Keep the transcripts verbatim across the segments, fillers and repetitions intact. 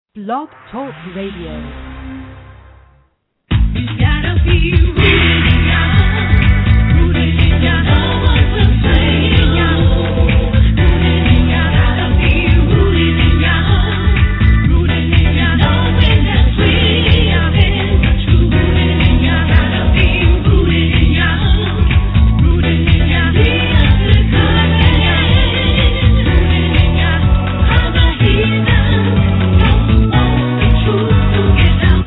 Blog Talk Radio. You gotta be rooted in God, rooted in God. No one will play in God, rooted in God. Gotta be rooted in God, rooted in God. Knowing that we are in the truth, rooted in God. Gotta be rooted in God, rooted in God. We are the covenant, rooted in God. I'm a heathen, don't want the truth to get out.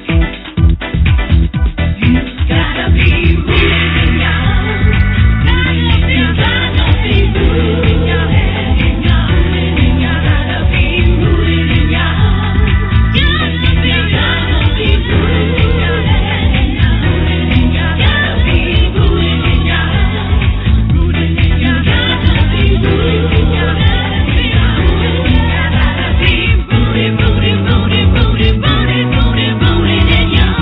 Gotta be rooted in God. Gotta be, gotta be rooted in God. In God, in God. Gotta be rooted in God. Gotta be, gotta be rooted in God. In God, gotta be rooted in God. Rooted in God. Gotta be rooted in God. Gotta be rooted, rooted, rooted, rooted, rooted, rooted, rooted in God.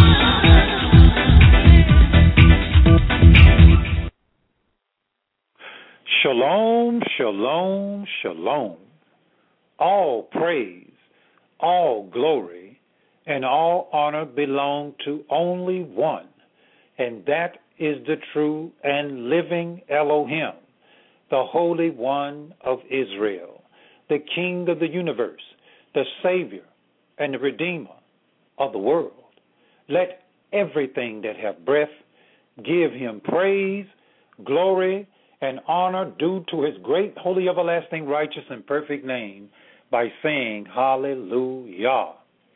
Shalom, shalom, shalom. All praise, all glory, and all honor belong to only one, and that is the true and living Elohim, the Holy One of Israel, the King of the universe, the Savior and the Redeemer of the world. Let everything that hath breath give him praise, glory, and honor due to his great, holy, everlasting, righteous, and perfect name by saying hallelujah.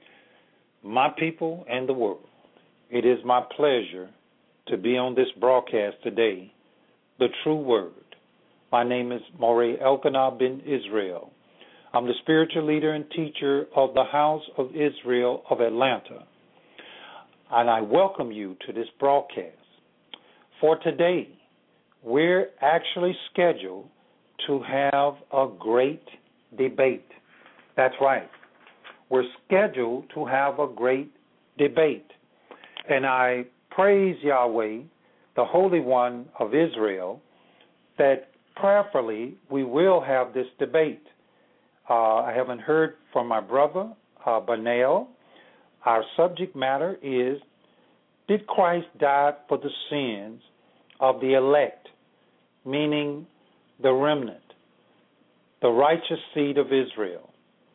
My people and the world, it is my pleasure to be on this broadcast today, the true word. My name is Moreh Elkanah ben Israel. I'm the spiritual leader and teacher of the House of Israel of Atlanta, and I welcome you to this broadcast. For today, we're actually scheduled to have a great debate. That's right. We're scheduled to have a great debate. And I praise Yahweh, the Holy One of Israel, that prayerfully we will have this debate. Uh, I haven't heard from my brother, uh, Benel. Our subject matter is, did Christ die for the sins of the elect? Meaning the remnant, the righteous seed of Israel.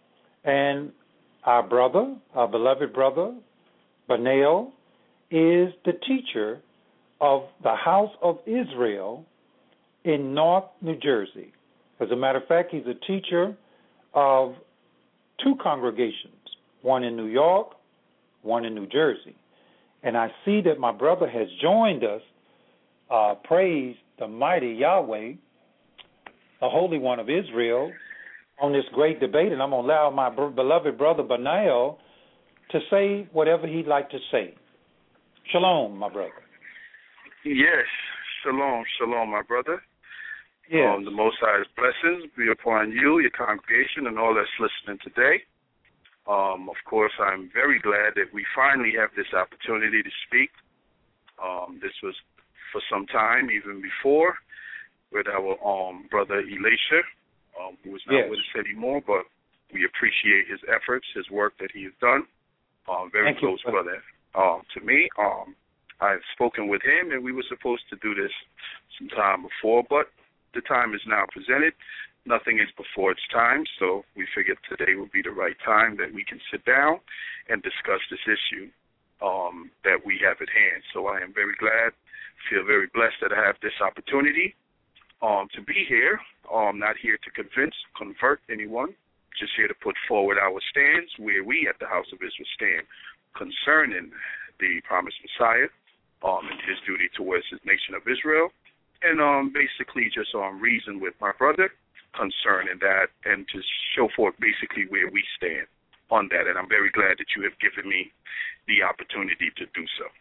And our brother, our beloved brother, Benel, is the teacher of the House of Israel in North New Jersey. As a matter of fact, he's a teacher of two congregations, one in New York, one in New Jersey. And I see that my brother has joined us. Uh, praise the mighty Yahweh, the Holy One of Israel, on this great debate, and I'm going to allow my br- beloved brother Benel to say whatever he'd like to say. Shalom, my brother. Yes, shalom, shalom, my brother. Yes. Um, the Most High's blessings be upon you, your congregation, and all that's listening today. Um, of course, I'm very glad that we finally have this opportunity to speak. Um, this was for some time, even before, with our um, brother Elisha, um, who is not yes. with us anymore, but we appreciate his efforts, his work that he has done. Um, very Thank close you. brother um, to me. Um, I've spoken with him, and we were supposed to do this some time before, but the time is now presented. Nothing is before its time, so we figured today would be the right time that we can sit down and discuss this issue um, that we have at hand. So I am very glad, feel very blessed that I have this opportunity um, to be here. Um, not here to convince, convert anyone, just here to put forward our stands where we at the House of Israel stand concerning the promised Messiah um, and his duty towards his nation of Israel, and um, basically just um, reason with my brother concerning that and to show forth basically where we stand on that. And I'm very glad that you have given me the opportunity to do so.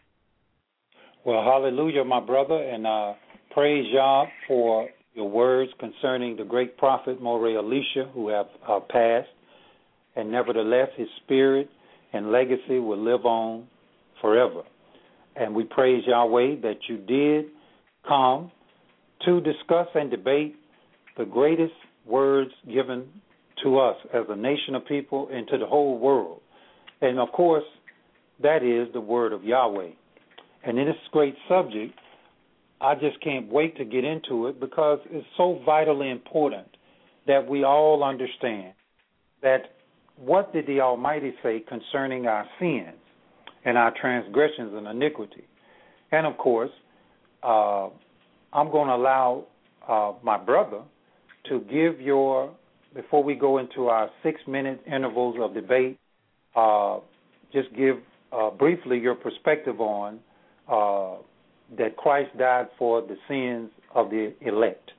Well, hallelujah, my brother, and uh, praise Yah for your words concerning the great prophet Moreh Elisha, who have uh, passed, and nevertheless his spirit and legacy will live on forever. And we praise Yahweh that you did come to discuss and debate the greatest words given to us as a nation of people and to the whole world. And, of course, that is the word of Yahweh. And in this great subject, I just can't wait to get into it because it's so vitally important that we all understand that what did the Almighty say concerning our sins and our transgressions and iniquity. And, of course, uh, I'm going to allow uh, my brother to give your, before we go into our six-minute intervals of debate, uh, just give uh, briefly your perspective on uh, that Christ died for the sins of the elect.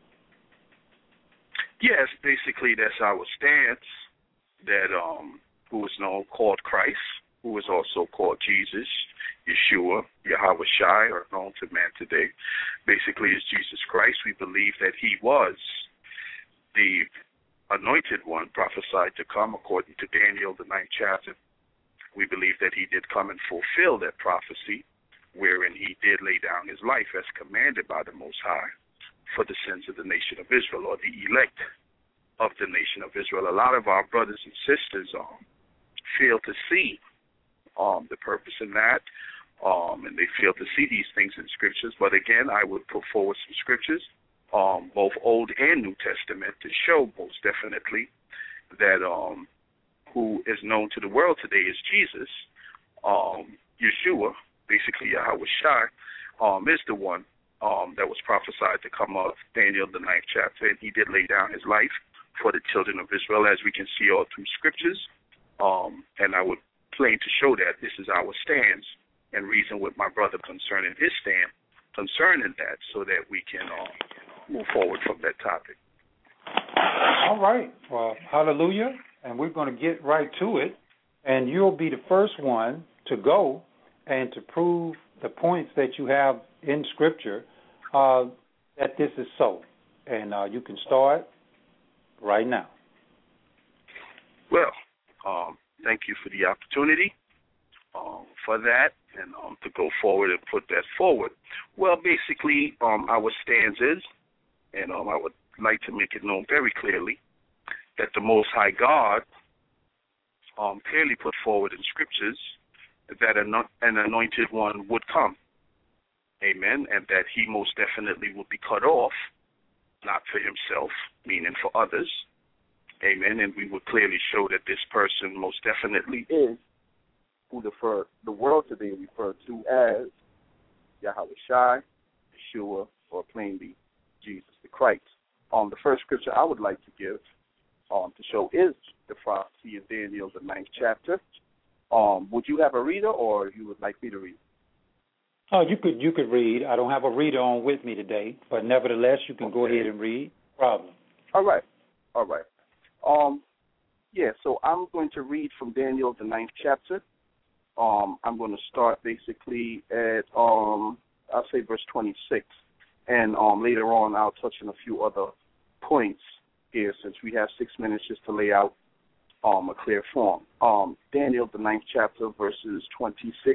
Yes, basically that's our stance, that um, who is known called Christ, who is also called Jesus, Yeshua, Yahweh Shai, or known to man today, basically is Jesus Christ. We believe that he was the anointed one prophesied to come according to Daniel, the ninth chapter. We believe that he did come and fulfill that prophecy, wherein he did lay down his life as commanded by the Most High for the sins of the nation of Israel, or the elect of the nation of Israel. A lot of our brothers and sisters um, fail to see um, the purpose in that, um, and they fail to see these things in scriptures. But again, I would put forward some scriptures, um, both Old and New Testament, to show most definitely that um, who is known to the world today is Jesus, um, Yeshua, basically Yahweh Shai, um, is the one um, that was prophesied to come of Daniel, the ninth chapter, and he did lay down his life for the children of Israel, as we can see all through scriptures. Um, and I would plain to show that this is our stance and reason with my brother concerning his stand concerning that, so that we can uh, move forward from that topic. All right. Well, hallelujah. And we're going to get right to it. And you'll be the first one to go and to prove the points that you have in Scripture uh, that this is so. And uh, you can start right now. Well, um, thank you for the opportunity um, for that, and um, to go forward and put that forward. Well, basically, um, our stance is, and um, I would like to make it known very clearly, that the Most High God um, clearly put forward in scriptures that an anointed one would come. Amen. And that he most definitely would be cut off, not for himself, meaning for others. Amen. And we would clearly show that this person most definitely is who the, for, the world today refers to as Yahweh Shai, Yeshua, or plainly Jesus the Christ. Um, the first scripture I would like to give um, to show is the prophecy of Daniel, the ninth chapter. Um, would you have a reader, or you would like me to read? Oh, you could you could read. I don't have a reader on with me today, but nevertheless, you can okay. go ahead and read. No problem. All right. All right. Um, yeah, so I'm going to read from Daniel, the ninth chapter. Um, I'm going to start basically at, um, I'll say verse twenty-six. And um, later on, I'll touch on a few other points here, since we have six minutes just to lay out um, a clear form. Um, Daniel, the ninth chapter, verses twenty-six.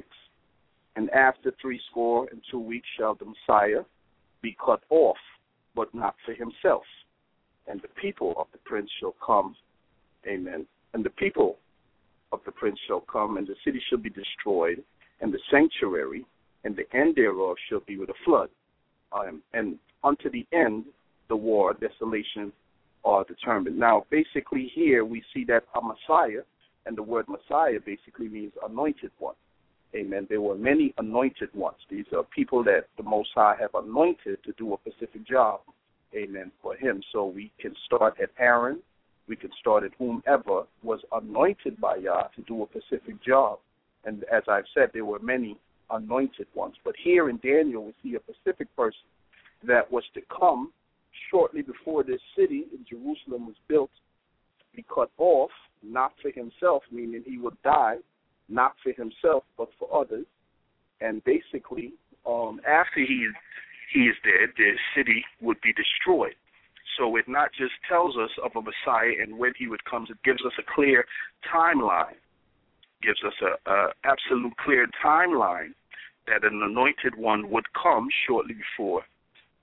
And after three score and two weeks shall the Messiah be cut off, but not for himself. And the people of the prince shall come. Amen. And the people of the prince shall come, and the city shall be destroyed, and the sanctuary, and the end thereof shall be with a flood. Um, and unto the end, the war, desolation are determined. Now, basically here we see that a Messiah, and the word Messiah basically means anointed one. Amen. There were many anointed ones. These are people that the Most High have anointed to do a specific job. Amen. For him. So we can start at Aaron. We can start at whomever was anointed by Yah to do a specific job. And as I've said, there were many anointed ones. But here in Daniel, we see a specific person that was to come shortly before this city in Jerusalem was built, be cut off, not for himself, meaning he would die, not for himself, but for others. And basically, um, after he is, he is dead, the city would be destroyed. So it not just tells us of a Messiah and when he would come, it gives us a clear timeline, gives us a, a absolute clear timeline that an anointed one would come shortly before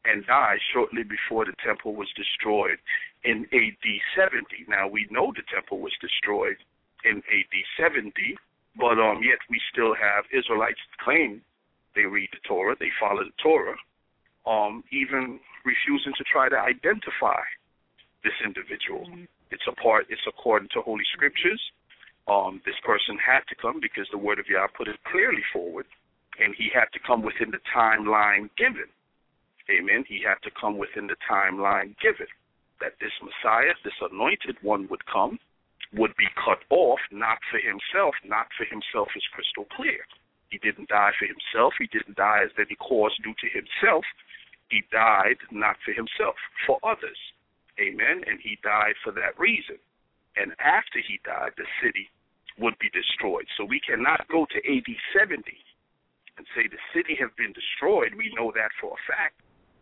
and died shortly before the temple was destroyed in A D seventy. Now, we know the temple was destroyed in A D seventy, but um, yet we still have Israelites claim they read the Torah, they follow the Torah, um, even refusing to try to identify this individual. Mm-hmm. It's a part, it's according to Holy Scriptures. Um, this person had to come because the Word of Yah put it clearly forward, and he had to come within the timeline given. Amen. He had to come within the timeline given, that this Messiah, this anointed one would come, would be cut off, not for himself. Not for himself is crystal clear. He didn't die for himself. He didn't die as any cause due to himself. He died not for himself, for others. Amen. And he died for that reason. And after he died, the city would be destroyed. So we cannot go to A D seventy and say the city has been destroyed. We know that for a fact.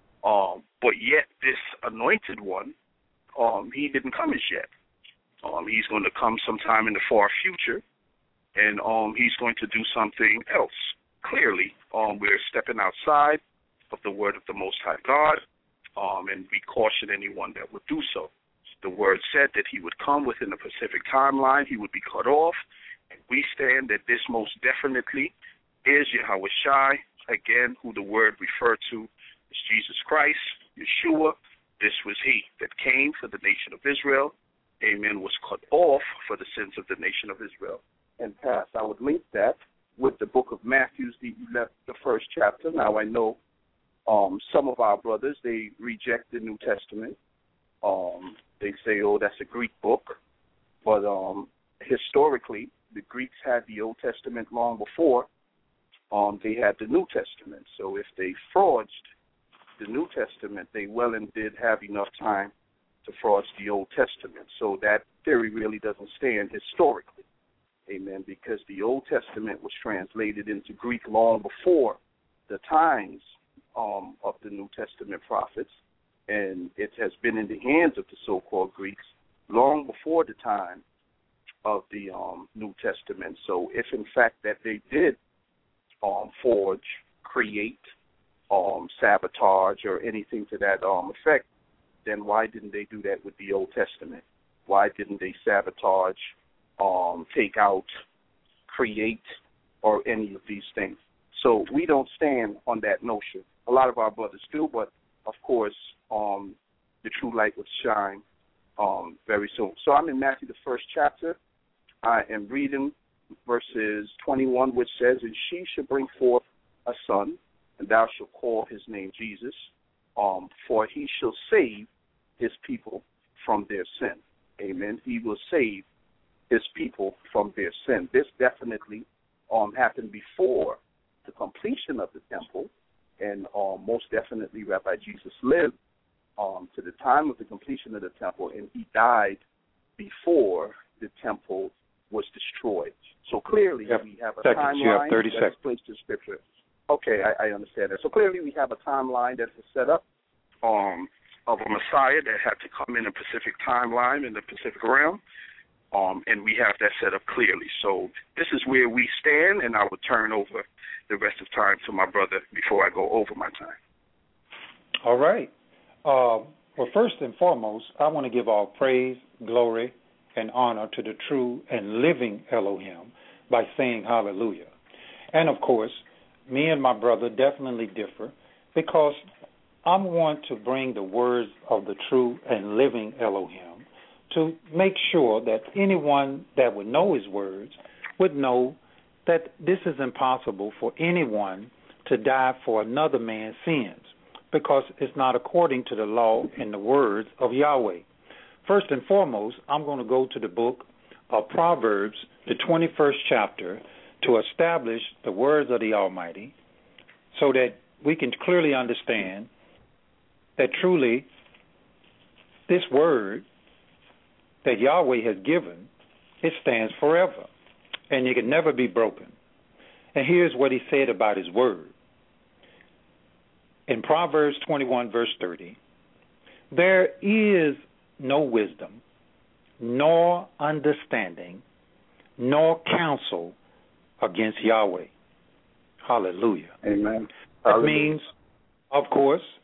Um, but yet this anointed one, um, he didn't come as yet. Um, he's going to come sometime in the far future, and um, he's going to do something else. Clearly, um, we're stepping outside of the word of the Most High God, um, and we caution anyone that would do so. The word said that he would come within the Pacific timeline, he would be cut off, and we stand that this most definitely is Yahweh Shai, again, who the word referred to as Jesus Christ, Yeshua. This was he that came for the nation of Israel, amen, was cut off for the sins of the nation of Israel. And past, I would link that with the book of Matthew, the, the first chapter. Now, I know um, some of our brothers, they reject the New Testament. Um, they say, oh, that's a Greek book. But um, historically, the Greeks had the Old Testament long before um, they had the New Testament. So if they forged the New Testament, they well and did have enough time to forge the Old Testament. So that theory really doesn't stand historically. Amen, because the Old Testament was translated into Greek long before the times um, of the New Testament prophets, and it has been in the hands of the so-called Greeks long before the time of the um, New Testament. So if, in fact, that they did um, forge, create, um, sabotage, or anything to that um, effect, then why didn't they do that with the Old Testament? Why didn't they sabotage, Um, take out, create, or any of these things? So we don't stand on that notion. A lot of our brothers do, but of course, um, the true light would shine um, very soon. So I'm in Matthew, the first chapter. I am reading verses twenty-one, which says, "And she shall bring forth a son, and thou shalt call his name Jesus, um, for he shall save his people from their sin." Amen. He will save his people from their sin. This definitely um, happened before the completion of the temple, and um, most definitely Rabbi Jesus lived um, to the time of the completion of the temple, and he died before the temple was destroyed. So clearly yep. we have a seconds. timeline You have thirty that's seconds. placed in Scripture. Okay, I, I understand that. So clearly we have a timeline that is set up um, of a Messiah that had to come in a Pacific timeline in the Pacific realm. Um, and we have that set up clearly. So this is where we stand, and I will turn over the rest of time to my brother before I go over my time. All right. Uh, well, first and foremost, I want to give all praise, glory, and honor to the true and living Elohim by saying hallelujah. And, of course, me and my brother definitely differ because I want to bring the words of the true and living Elohim to make sure that anyone that would know his words would know that this is impossible for anyone to die for another man's sins because it's not according to the law and the words of Yahweh. First and foremost, I'm going to go to the book of Proverbs, the twenty-first chapter, to establish the words of the Almighty so that we can clearly understand that truly this word that Yahweh has given, it stands forever, and it can never be broken. And here's what he said about his word. In Proverbs twenty-one, verse thirty, "There is no wisdom, nor understanding, nor counsel against Yahweh." Hallelujah. Amen. That Hallelujah. means, of course,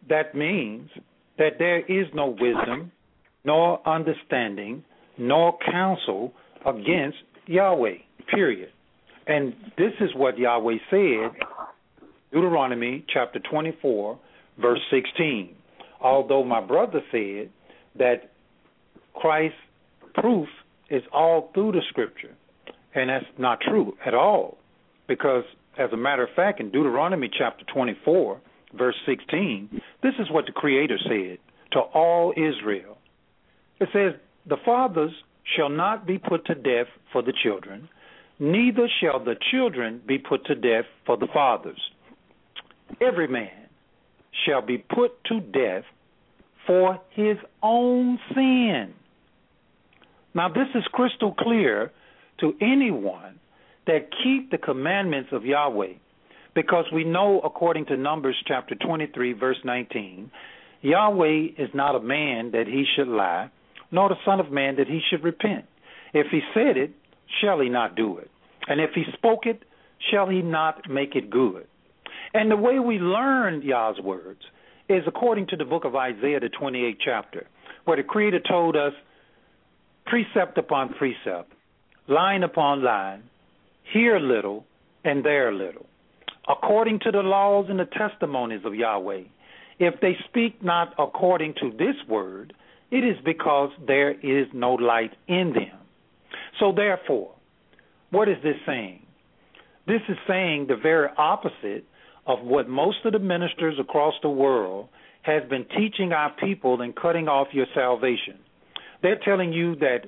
that means that there is no wisdom, nor understanding, nor counsel against Yahweh, period. And this is what Yahweh said, Deuteronomy chapter twenty-four, verse sixteen. Although my brother said that Christ's proof is all through the Scripture, and that's not true at all, because as a matter of fact, in Deuteronomy chapter twenty-four, verse sixteen, this is what the Creator said to all Israel. It says, the fathers shall not be put to death for the children, neither shall the children be put to death for the fathers. Every man shall be put to death for his own sin. Now, this is crystal clear to anyone that keep the commandments of Yahweh, because we know, according to Numbers chapter twenty-three, verse nineteen, Yahweh is not a man that he should lie, nor the Son of Man that he should repent. If he said it, shall he not do it? And if he spoke it, shall he not make it good? And the way we learn Yah's words is according to the book of Isaiah, the twenty-eighth chapter, where the Creator told us, precept upon precept, line upon line, here a little and there a little, according to the laws and the testimonies of Yahweh. If they speak not according to this word, it is because there is no light in them. So therefore, what is this saying? This is saying the very opposite of what most of the ministers across the world has been teaching our people and cutting off your salvation. They're telling you that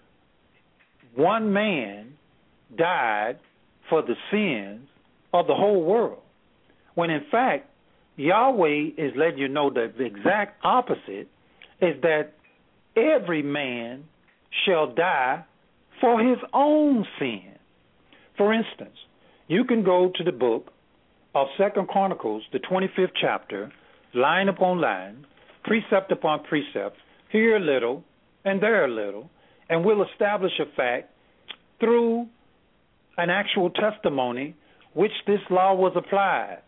one man died for the sins of the whole world, when in fact, Yahweh is letting you know that the exact opposite is that every man shall die for his own sin. For instance, you can go to the book of Second Chronicles, the twenty-fifth chapter, line upon line, precept upon precept, here a little and there a little, and we'll establish a fact through an actual testimony which this law was applied.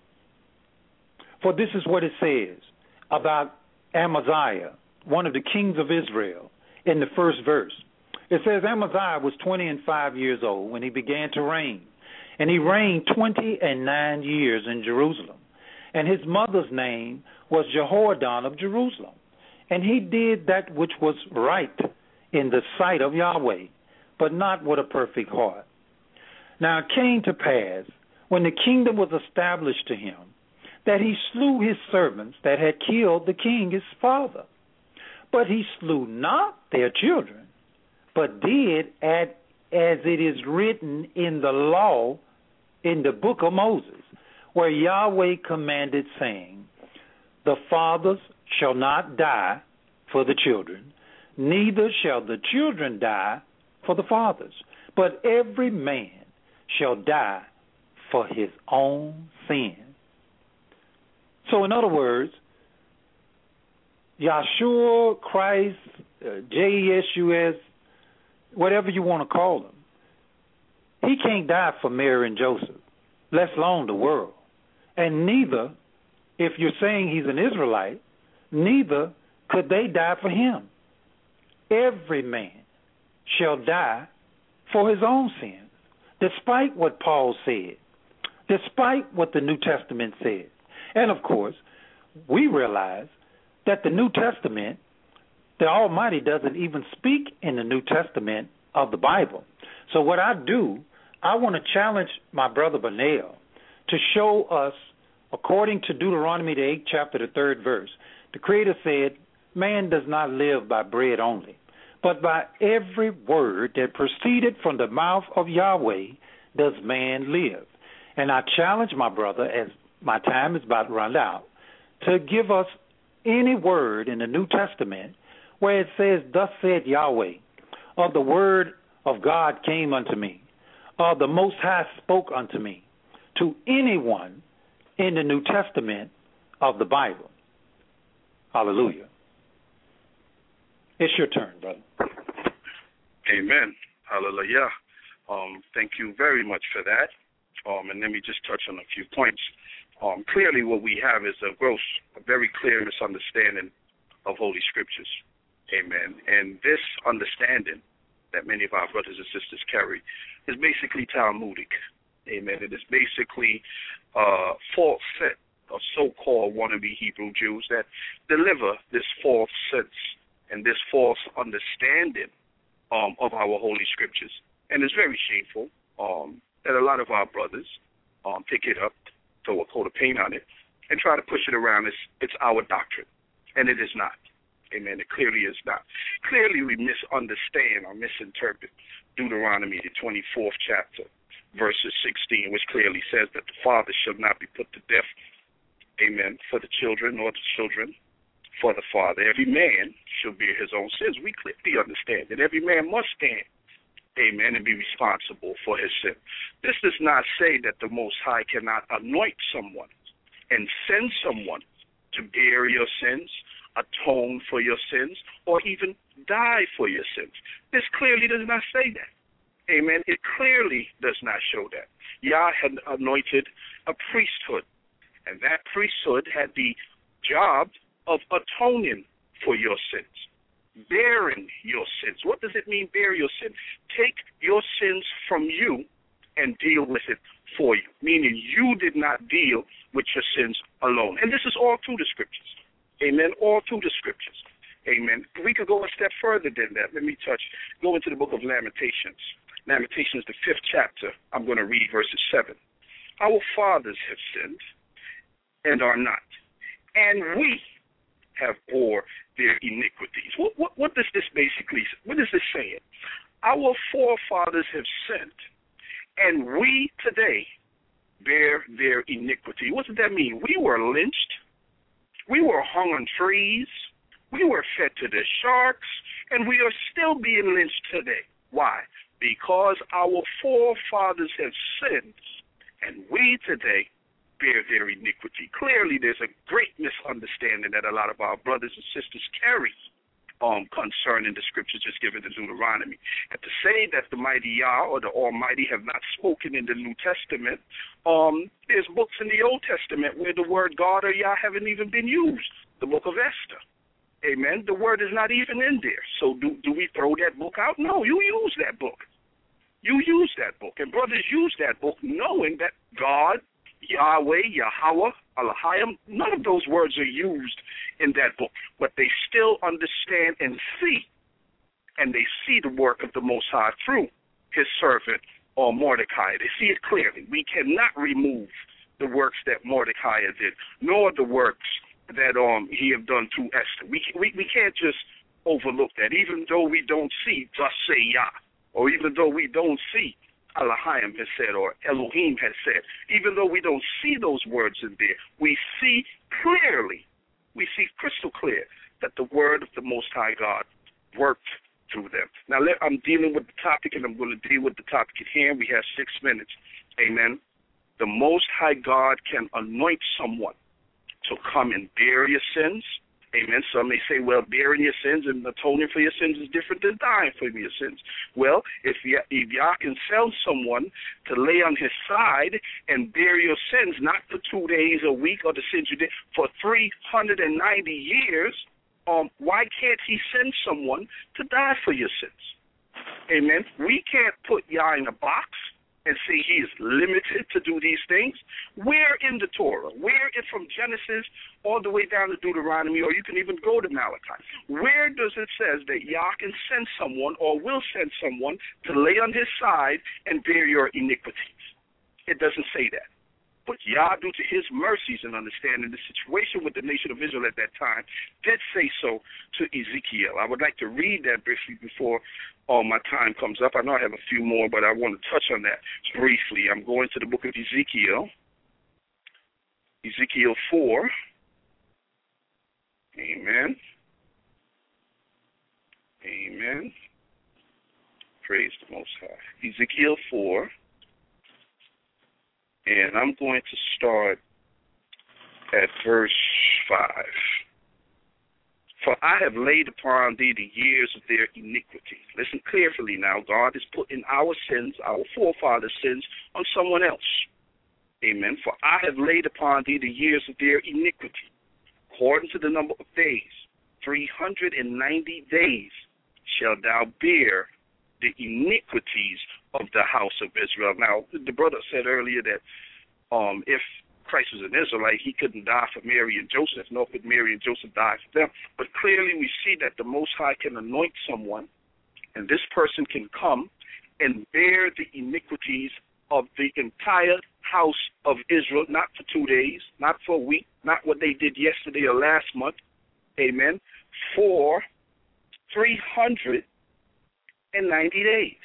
For this is what it says about Amaziah, one of the kings of Israel, in the first verse. It says Amaziah was twenty and five years old when he began to reign, and he reigned twenty and nine years in Jerusalem. And his mother's name was Jehoadan of Jerusalem. And he did that which was right in the sight of Yahweh, but not with a perfect heart. Now it came to pass, when the kingdom was established to him, that he slew his servants that had killed the king his father. But he slew not their children, but did as, as it is written in the law in the book of Moses, where Yahweh commanded, saying, the fathers shall not die for the children, neither shall the children die for the fathers, but every man shall die for his own sin. So in other words, Yahshua, Christ, uh, J E S U S, whatever you want to call him, he can't die for Mary and Joseph, let alone the world. And neither, if you're saying he's an Israelite, neither could they die for him. Every man shall die for his own sins, despite what Paul said, despite what the New Testament said. And of course, we realize that the New Testament, the Almighty doesn't even speak in the New Testament of the Bible. So what I do, I want to challenge my brother Benel to show us, according to Deuteronomy, the eighth chapter, the third verse, the Creator said, man does not live by bread only, but by every word that proceeded from the mouth of Yahweh does man live. And I challenge my brother, as my time is about to run out, to give us any word in the New Testament where it says, thus said Yahweh, or the word of God came unto me, or the Most High spoke unto me, to anyone in the New Testament of the Bible. Hallelujah. It's your turn, brother. Amen. Hallelujah. Um, thank you very much for that. Um, and let me just touch on a few points. Um, clearly what we have is a gross, a very clear misunderstanding of Holy Scriptures. Amen. And this understanding that many of our brothers and sisters carry is basically Talmudic. Amen. It is basically a false set of so-called wannabe Hebrew Jews that deliver this false sense and this false understanding um, of our Holy Scriptures. And it's very shameful um, that a lot of our brothers um, pick it up, throw a coat of paint on it, and try to push it around as it's our doctrine. And it is not. Amen. It clearly is not. Clearly we misunderstand or misinterpret Deuteronomy, the twenty-fourth chapter, verses sixteen, which clearly says that the father shall not be put to death, amen, for the children, nor the children for the father. Every man shall bear his own sins. We clearly understand that every man must stand, amen, and be responsible for his sin. This does not say that the Most High cannot anoint someone and send someone to bear your sins, atone for your sins, or even die for your sins. This clearly does not say that. Amen. It clearly does not show that. Yah had anointed a priesthood, and that priesthood had the job of atoning for your sins, bearing your sins. What does it mean, bear your sins? Take your sins from you and deal with it for you, meaning you did not deal with your sins alone. And this is all through the Scriptures. Amen. All through the Scriptures. Amen. We could go a step further than that. Let me touch, go into the book of Lamentations. Lamentations, the fifth chapter. I'm going to read verses seven. Our fathers have sinned and are not, and we have bore their iniquities. What, what, what does this basically, what is this saying? Our forefathers have sinned, and we today bear their iniquity. What does that mean? We were lynched. We were hung on trees. We were fed to the sharks, and we are still being lynched today. Why? Because our forefathers have sinned, and we today bear their iniquity. Clearly, there's a great misunderstanding that a lot of our brothers and sisters carry um, concerning the Scriptures just given in Deuteronomy. And to say that the mighty Yah or the Almighty have not spoken in the New Testament, um, there's books in the Old Testament where the word God or Yah haven't even been used. The book of Esther. Amen. The word is not even in there. So do, do we throw that book out? No, you use that book. You use that book. And brothers use that book knowing that God, Yahweh, Yahweh, Elohim, none of those words are used in that book. But they still understand and see, and they see the work of the Most High through his servant or Mordecai. They see it clearly. We cannot remove the works that Mordecai did, nor the works that um he have done through Esther. We, we, we can't just overlook that, even though we don't see, thus say Yah, or even though we don't see Elohim has said, or Elohim has said, even though we don't see those words in there, we see clearly, we see crystal clear that the word of the Most High God worked through them. Now, let, I'm dealing with the topic, and I'm going to deal with the topic at hand. We have six minutes. Amen. The Most High God can anoint someone to come and bear your sins. Amen. Some may say, well, bearing your sins and atoning for your sins is different than dying for your sins. Well, if, Yah, if Yah can sell someone to lay on his side and bear your sins, not for two days a week or the sins you did, for three hundred ninety years, um, why can't he send someone to die for your sins? Amen. We can't put Yah in a box and say he is limited to do these things. Where in the Torah, where it from Genesis all the way down to Deuteronomy, or you can even go to Malachi, where does it says that Yah can send someone or will send someone to lay on his side and bear your iniquities? It doesn't say that. But Yah, due to his mercies and understanding the situation with the nation of Israel at that time, did say so to Ezekiel. I would like to read that briefly before all my time comes up. I know I have a few more, but I want to touch on that briefly. I'm going to the book of Ezekiel, Ezekiel four. Amen. Amen. Praise the Most High. Ezekiel four. And I'm going to start at verse five. For I have laid upon thee the years of their iniquity. Listen carefully now. God is putting our sins, our forefathers' sins, on someone else. Amen. For I have laid upon thee the years of their iniquity, according to the number of days, three hundred ninety days shalt thou bear the iniquities of the house of Israel. Now, the brother said earlier that um, if Christ was an Israelite, he couldn't die for Mary and Joseph, nor could Mary and Joseph die for them. But clearly we see that the Most High can anoint someone, and this person can come and bear the iniquities of the entire house of Israel, not for two days, not for a week, not what they did yesterday or last month, amen, for three hundred ninety days.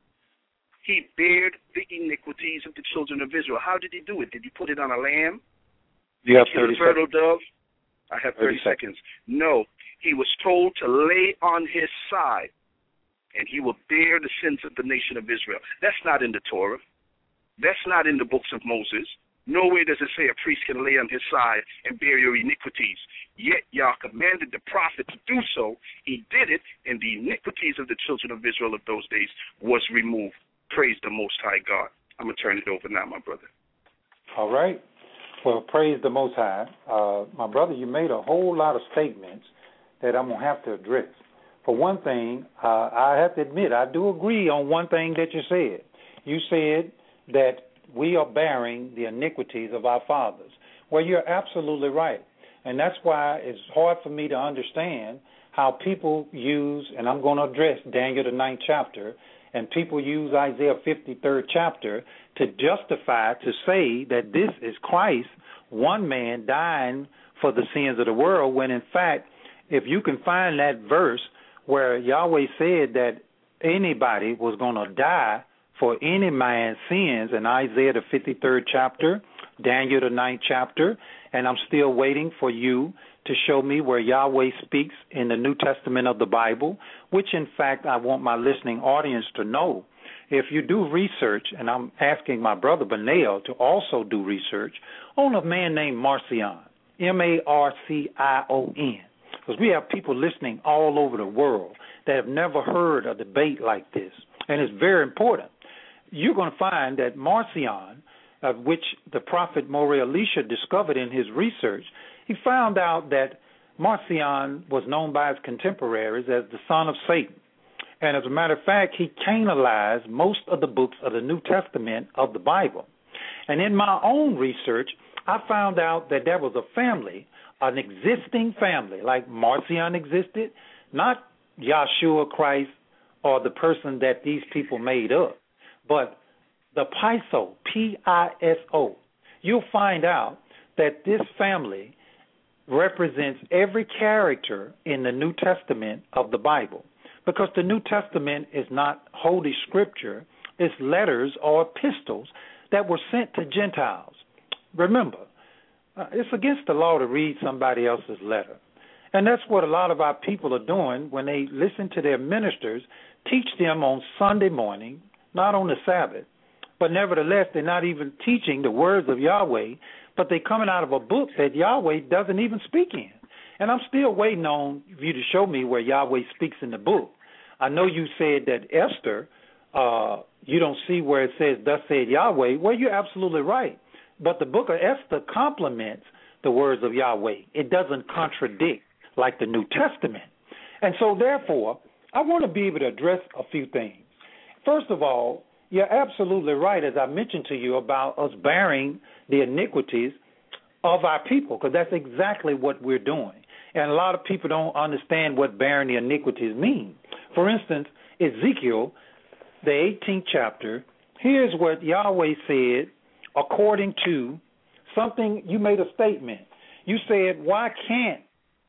He bared the iniquities of the children of Israel. How did he do it? Did he put it on a lamb? You have thirty a turtle seconds. dove? I have thirty, thirty seconds. seconds. No. He was told to lay on his side, and he will bear the sins of the nation of Israel. That's not in the Torah. That's not in the books of Moses. Nowhere does it say a priest can lay on his side and bear your iniquities. Yet Yah commanded the prophet to do so. He did it, and the iniquities of the children of Israel of those days was removed. Praise the Most High God. I'm going to turn it over now, my brother. All right. Well, praise the Most High. Uh, my brother, you made a whole lot of statements that I'm going to have to address. For one thing, uh, I have to admit, I do agree on one thing that you said. You said that we are bearing the iniquities of our fathers. Well, you're absolutely right. And that's why it's hard for me to understand how people use, and I'm going to address Daniel the ninth chapter, and people use Isaiah fifty-third chapter to justify, to say that this is Christ, one man dying for the sins of the world, when in fact, if you can find that verse where Yahweh said that anybody was going to die for any man's sins in Isaiah the fifty-third chapter, Daniel the ninth chapter, and I'm still waiting for you to show me where Yahweh speaks in the New Testament of the Bible, which in fact I want my listening audience to know. If you do research, and I'm asking my brother Benel to also do research, on a man named Marcion, M A R C I O N, because we have people listening all over the world that have never heard a debate like this, and it's very important. You're going to find that Marcion, of which the prophet Moreh Elisha discovered in his research, he found out that Marcion was known by his contemporaries as the son of Satan. And as a matter of fact, he canonized most of the books of the New Testament of the Bible. And in my own research, I found out that there was a family, an existing family, like Marcion existed, not Yahshua Christ or the person that these people made up, but the Piso, P I S O. You'll find out that this family represents every character in the New Testament of the Bible, because the New Testament is not holy scripture, it's letters or epistles that were sent to Gentiles. Remember, uh, it's against the law to read somebody else's letter. And that's what a lot of our people are doing when they listen to their ministers teach them on Sunday morning, not on the Sabbath. But nevertheless, they're not even teaching the words of Yahweh, but they're coming out of a book that Yahweh doesn't even speak in. And I'm still waiting on you to show me where Yahweh speaks in the book. I know you said that Esther, uh, you don't see where it says, thus said Yahweh. Well, you're absolutely right. But the book of Esther complements the words of Yahweh. It doesn't contradict like the New Testament. And so, therefore, I want to be able to address a few things. First of all, you're absolutely right, as I mentioned to you, about us bearing the iniquities of our people, because that's exactly what we're doing. And a lot of people don't understand what bearing the iniquities mean. For instance, Ezekiel, the eighteenth chapter, here's what Yahweh said according to something, you made a statement. You said, why can't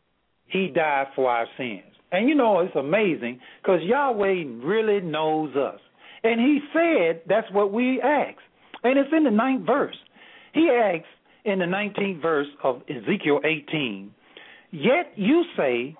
he die for our sins? And you know, it's amazing, because Yahweh really knows us. And he said that's what we asked. And it's in the ninth verse. He asks in the nineteenth verse of Ezekiel eighteen, yet you say,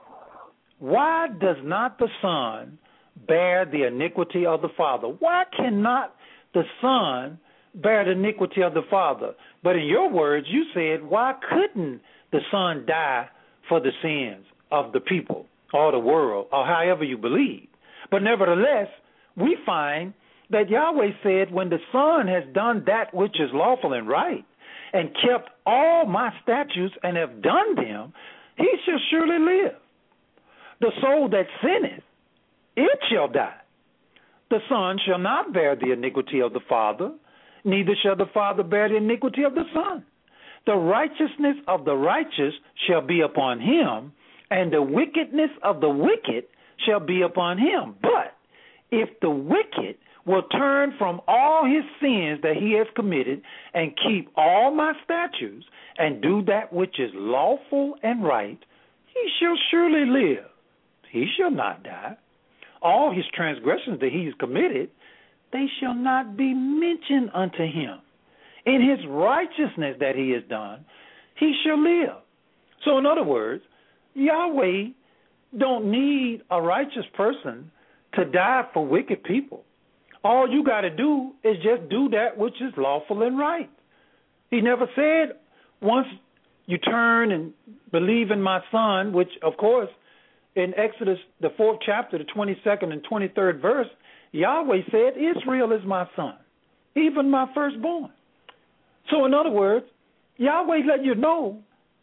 why does not the Son bear the iniquity of the Father? Why cannot the Son bear the iniquity of the Father? But in your words, you said, why couldn't the Son die for the sins of the people or the world or however you believe. But nevertheless, we find that Yahweh said, when the Son has done that which is lawful and right and kept all my statutes and have done them, he shall surely live. The soul that sinneth, it shall die. The Son shall not bear the iniquity of the Father, neither shall the Father bear the iniquity of the Son. The righteousness of the righteous shall be upon him, and the wickedness of the wicked shall be upon him. But if the wicked will turn from all his sins that he has committed and keep all my statutes and do that which is lawful and right, he shall surely live. He shall not die. All his transgressions that he has committed, they shall not be mentioned unto him. In his righteousness that he has done, he shall live. So in other words, Yahweh don't need a righteous person to die for wicked people. All you got to do is just do that which is lawful and right. He never said, once you turn and believe in my Son, which, of course, in Exodus, the fourth chapter, the twenty-second and twenty-third verse, Yahweh said, Israel is my son, even my firstborn. So in other words, Yahweh let you know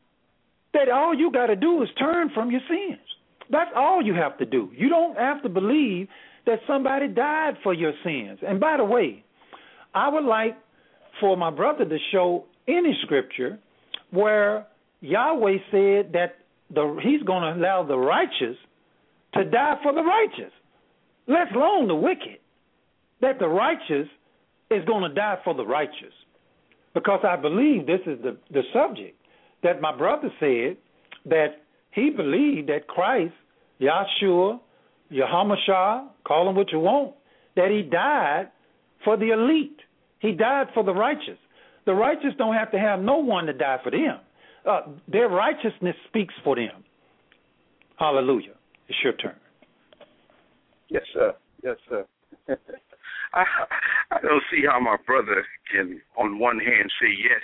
that all you got to do is turn from your sins. That's all you have to do. You don't have to believe that somebody died for your sins. And by the way, I would like for my brother to show any scripture where Yahweh said that the, he's going to allow the righteous to die for the righteous, let alone the wicked, that the righteous is going to die for the righteous. Because I believe this is the, the subject that my brother said, that he believed that Christ, Yahshua, Yahamashah, call him what you want, that he died for the elite. He died for the righteous. The righteous don't have to have no one to die for them. Uh, their righteousness speaks for them. Hallelujah. It's your turn. Yes, sir. Yes, sir. I, I don't see how my brother can, on one hand, say, yes,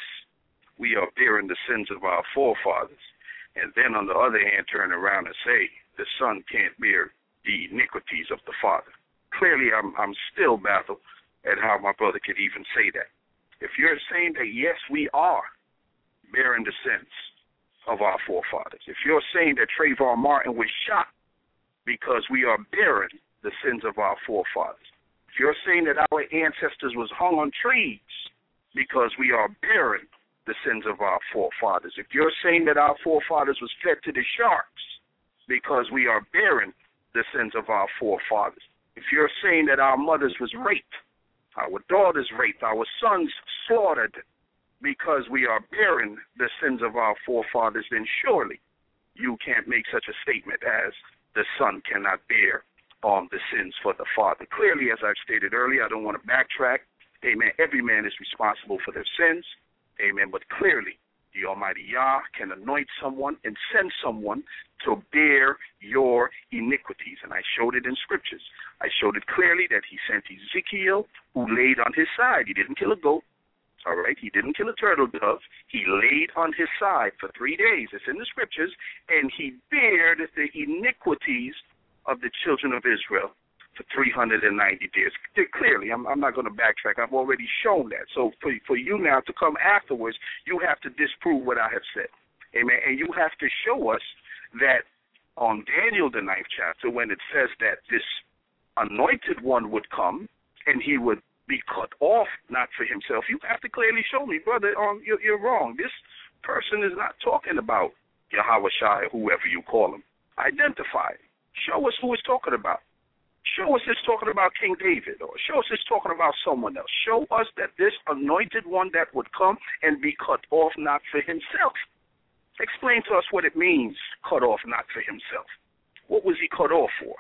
we are bearing the sins of our forefathers, and then on the other hand, turn around and say the Son can't bear the iniquities of the Father. Clearly, I'm, I'm still baffled at how my brother could even say that. If you're saying that, yes, we are bearing the sins of our forefathers, if you're saying that Trayvon Martin was shot because we are bearing the sins of our forefathers, if you're saying that our ancestors was hung on trees because we are bearing the sins of our forefathers, if you're saying that our forefathers was fed to the sharks because we are bearing the sins of our forefathers, if you're saying that our mothers was raped, our daughters raped, our sons slaughtered because we are bearing the sins of our forefathers, then surely you can't make such a statement as the Son cannot bear um, the sins for the Father. Clearly, as I've stated earlier, I don't want to backtrack. Amen. Every man is responsible for their sins. Amen. But clearly, the Almighty Yah can anoint someone and send someone to bear your iniquities. And I showed it in scriptures. I showed it clearly that he sent Ezekiel, who laid on his side. He didn't kill a goat. All right, he didn't kill a turtle dove. He laid on his side for three days. It's in the scriptures. And he bared the iniquities of the children of Israel for three hundred ninety days. Clearly, I'm, I'm not going to backtrack. I've already shown that. So for, for you now to come afterwards, you have to disprove what I have said. Amen. And you have to show us that on Daniel, the ninth chapter, when it says that this anointed one would come and he would be cut off, not for himself, you have to clearly show me, brother, um, you're, you're wrong. This person is not talking about Yahweh Shai, whoever you call him. Identify it. Show us who it's talking about. Show us it's talking about King David, or show us it's talking about someone else. Show us that this anointed one that would come and be cut off not for himself. Explain to us what it means, cut off not for himself. What was he cut off for?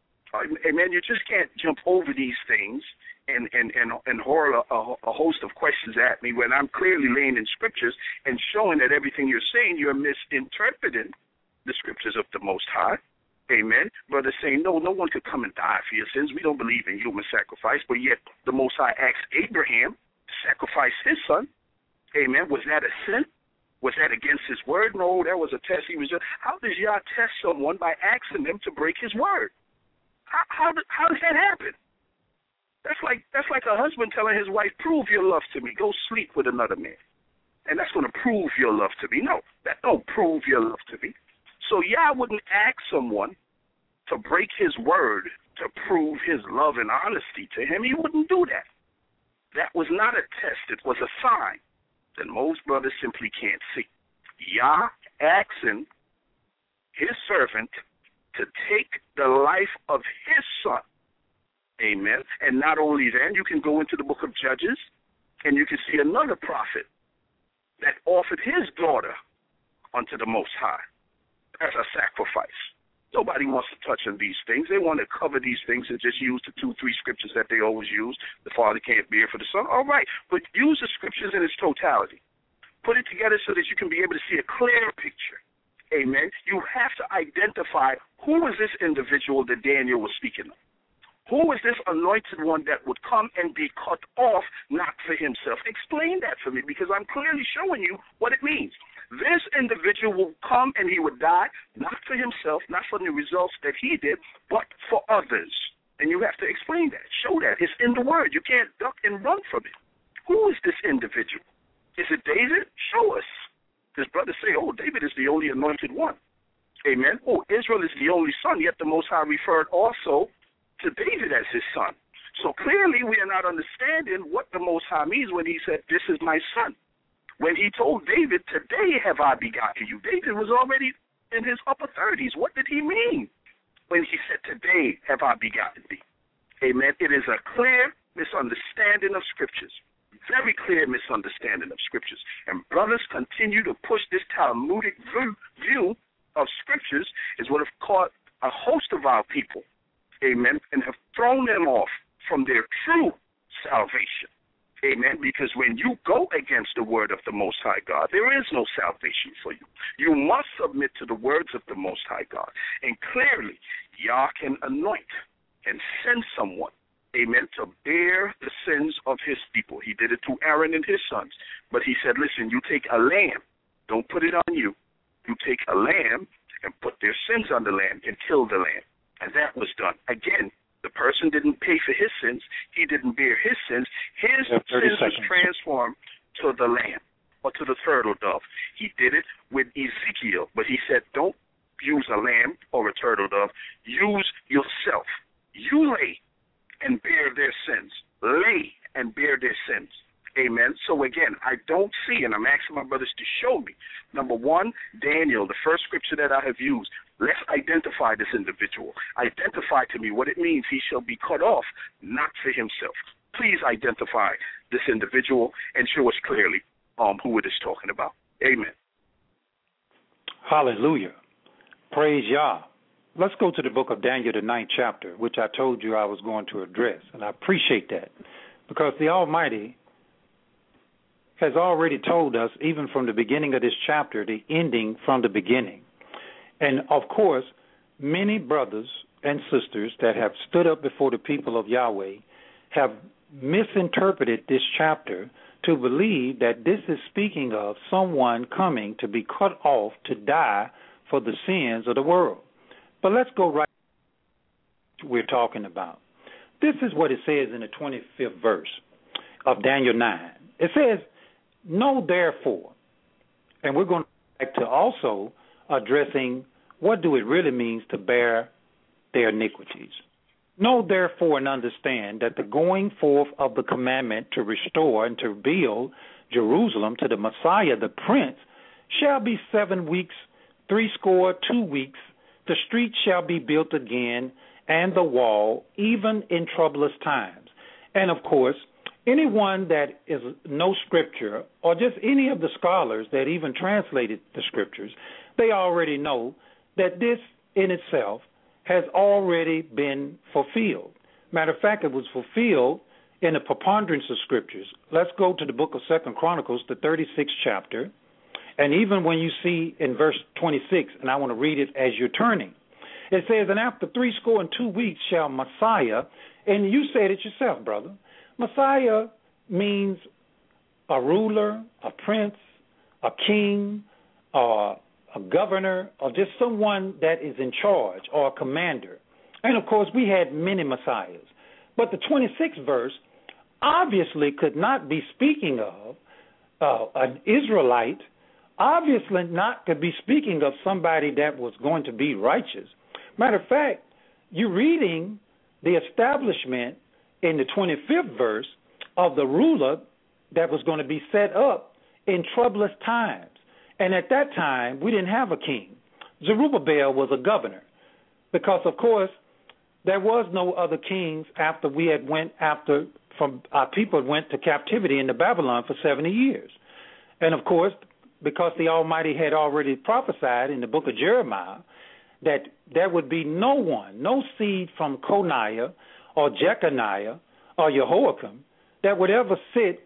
Amen. You just can't jump over these things and and and, and hurl a, a host of questions at me when I'm clearly laying in scriptures and showing that everything you're saying, you're misinterpreting the scriptures of the Most High. Amen. Brothers saying, no, no one could come and die for your sins. We don't believe in human sacrifice, but yet the Most High asked Abraham to sacrifice his son. Amen. Was that a sin? Was that against his word? No, that was a test. He was just, how does Yah test someone by asking them to break his word? How how, do, how does that happen? That's like that's like a husband telling his wife, prove your love to me. Go sleep with another man. And that's going to prove your love to me. No, that don't prove your love to me. So Yah wouldn't ask someone to break his word to prove his love and honesty to him. He wouldn't do that. That was not a test. It was a sign that most brothers simply can't see. Yah asking his servant to take the life of his son. Amen. And not only then, you can go into the book of Judges and you can see another prophet that offered his daughter unto the Most High as a sacrifice. Nobody wants to touch on these things. They want to cover these things and just use the two, three scriptures that they always use. The Father can't bear for the Son. All right, but use the scriptures in its totality. Put it together so that you can be able to see a clear picture. Amen. You have to identify who is this individual that Daniel was speaking of. Who is this anointed one that would come and be cut off, not for himself? Explain that for me, because I'm clearly showing you what it means. This individual will come and he would die, not for himself, not for the results that he did, but for others. And you have to explain that. Show that. It's in the Word. You can't duck and run from it. Who is this individual? Is it David? Show us. His brothers say, oh, David is the only anointed one. Amen. Oh, Israel is the only son, yet the Most High referred also to David as his son. So clearly we are not understanding what the Most High means when he said, this is my son. When he told David, today have I begotten you. David was already in his upper thirties. What did he mean when he said, today have I begotten thee? Amen. It is a clear misunderstanding of scriptures. Very clear misunderstanding of scriptures. And brothers continue to push this Talmudic view of scriptures is what have caught a host of our people, amen, and have thrown them off from their true salvation. Amen. Because when you go against the word of the Most High God, there is no salvation for you. You must submit to the words of the Most High God. And clearly, Yah can anoint and send someone, amen, to bear the sins of his people. He did it to Aaron and his sons. But he said, listen, you take a lamb. Don't put it on you. You take a lamb and put their sins on the lamb and kill the lamb. And that was done. Again, the person didn't pay for his sins. He didn't bear his sins. His sins was transformed to the lamb or to the turtle dove. He did it with Ezekiel, but he said, don't use a lamb or a turtle dove. Use yourself. You lay and bear their sins. Lay and bear their sins. Amen. So again, I don't see, and I'm asking my brothers to show me, number one, Daniel, the first scripture that I have used, let's identify this individual. Identify to me what it means he shall be cut off, not for himself. Please identify this individual and show us clearly um, who it is talking about. Amen. Hallelujah. Praise Yah. Let's go to the book of Daniel, the ninth chapter, which I told you I was going to address. And I appreciate that because the Almighty has already told us, even from the beginning of this chapter, the ending from the beginning. And, of course, many brothers and sisters that have stood up before the people of Yahweh have misinterpreted this chapter to believe that this is speaking of someone coming to be cut off to die for the sins of the world. But let's go right to what we're talking about. This is what it says in the twenty-fifth verse of Daniel nine. It says, know therefore, and we're going back to also addressing what do it really means to bear their iniquities. Know therefore and understand that the going forth of the commandment to restore and to build Jerusalem to the Messiah, the Prince, shall be seven weeks, three score, two weeks. The street shall be built again, and the wall, even in troublous times. And, of course, anyone that is no scripture, or just any of the scholars that even translated the scriptures, they already know that this in itself has already been fulfilled. Matter of fact, it was fulfilled in a preponderance of scriptures. Let's go to the book of Second Chronicles, the thirty-sixth chapter. And even when you see in verse twenty-six, and I want to read it as you're turning, it says, and after three score and two weeks shall Messiah, and you said it yourself, brother, Messiah means a ruler, a prince, a king or a governor or just someone that is in charge or a commander. And, of course, we had many messiahs. But the twenty-sixth verse obviously could not be speaking of uh, an Israelite, obviously not could be speaking of somebody that was going to be righteous. Matter of fact, you're reading the establishment in the twenty-fifth verse of the ruler that was going to be set up in troublous times. And at that time, we didn't have a king. Zerubbabel was a governor because, of course, there was no other kings after we had went after from our people went to captivity into Babylon for seventy years. And, of course, because the Almighty had already prophesied in the book of Jeremiah that there would be no one, no seed from Coniah or Jeconiah or Jehoiakim that would ever sit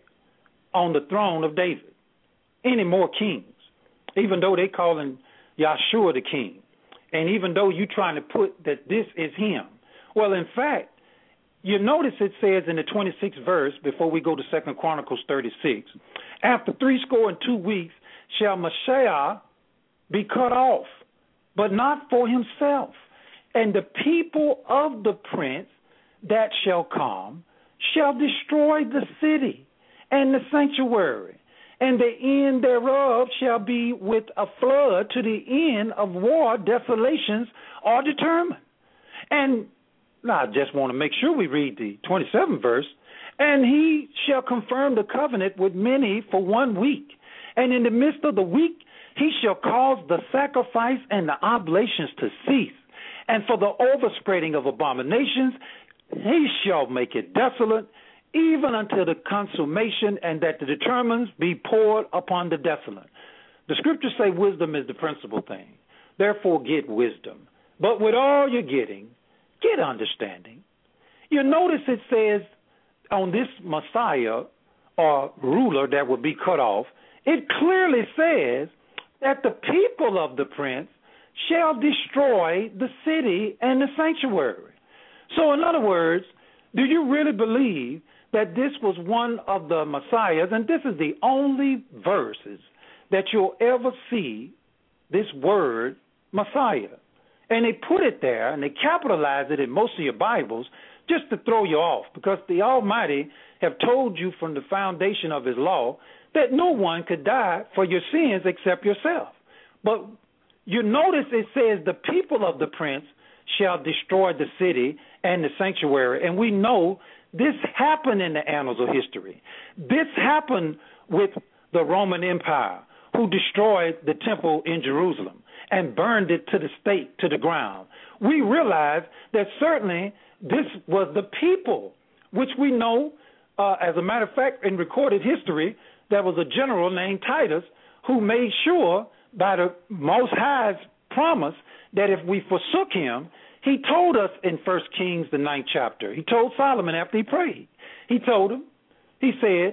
on the throne of David, any more kings, even though they calling Yahshua the king, and even though you're trying to put that this is him. Well, in fact, you notice it says in the twenty-sixth verse, before we go to Second Chronicles thirty-six, after three score and two weeks shall Messiah be cut off, but not for himself. And the people of the prince that shall come shall destroy the city and the sanctuary, and the end thereof shall be with a flood to the end of war, desolations are determined. And now I just want to make sure we read the twenty-seventh verse. And he shall confirm the covenant with many for one week. And in the midst of the week, he shall cause the sacrifice and the oblations to cease. And for the overspreading of abominations, he shall make it desolate, even until the consummation, and that the determines be poured upon the desolate. The scriptures say wisdom is the principal thing. Therefore, get wisdom. But with all you're getting, get understanding. You notice it says on this Messiah or ruler that would be cut off, it clearly says that the people of the prince shall destroy the city and the sanctuary. So in other words, do you really believe that this was one of the messiahs, and this is the only verses that you'll ever see this word Messiah? And they put it there, and they capitalize it in most of your Bibles just to throw you off, because the Almighty have told you from the foundation of his law that no one could die for your sins except yourself. But you notice it says the people of the prince shall destroy the city and the sanctuary. And we know this happened in the annals of history. This happened with the Roman Empire, who destroyed the temple in Jerusalem and burned it to the stake, to the ground. We realize that certainly this was the people, which we know, uh, as a matter of fact, in recorded history, there was a general named Titus who made sure by the Most High's promise that if we forsook him, he told us in First Kings, the ninth chapter, he told Solomon after he prayed, he told him, he said,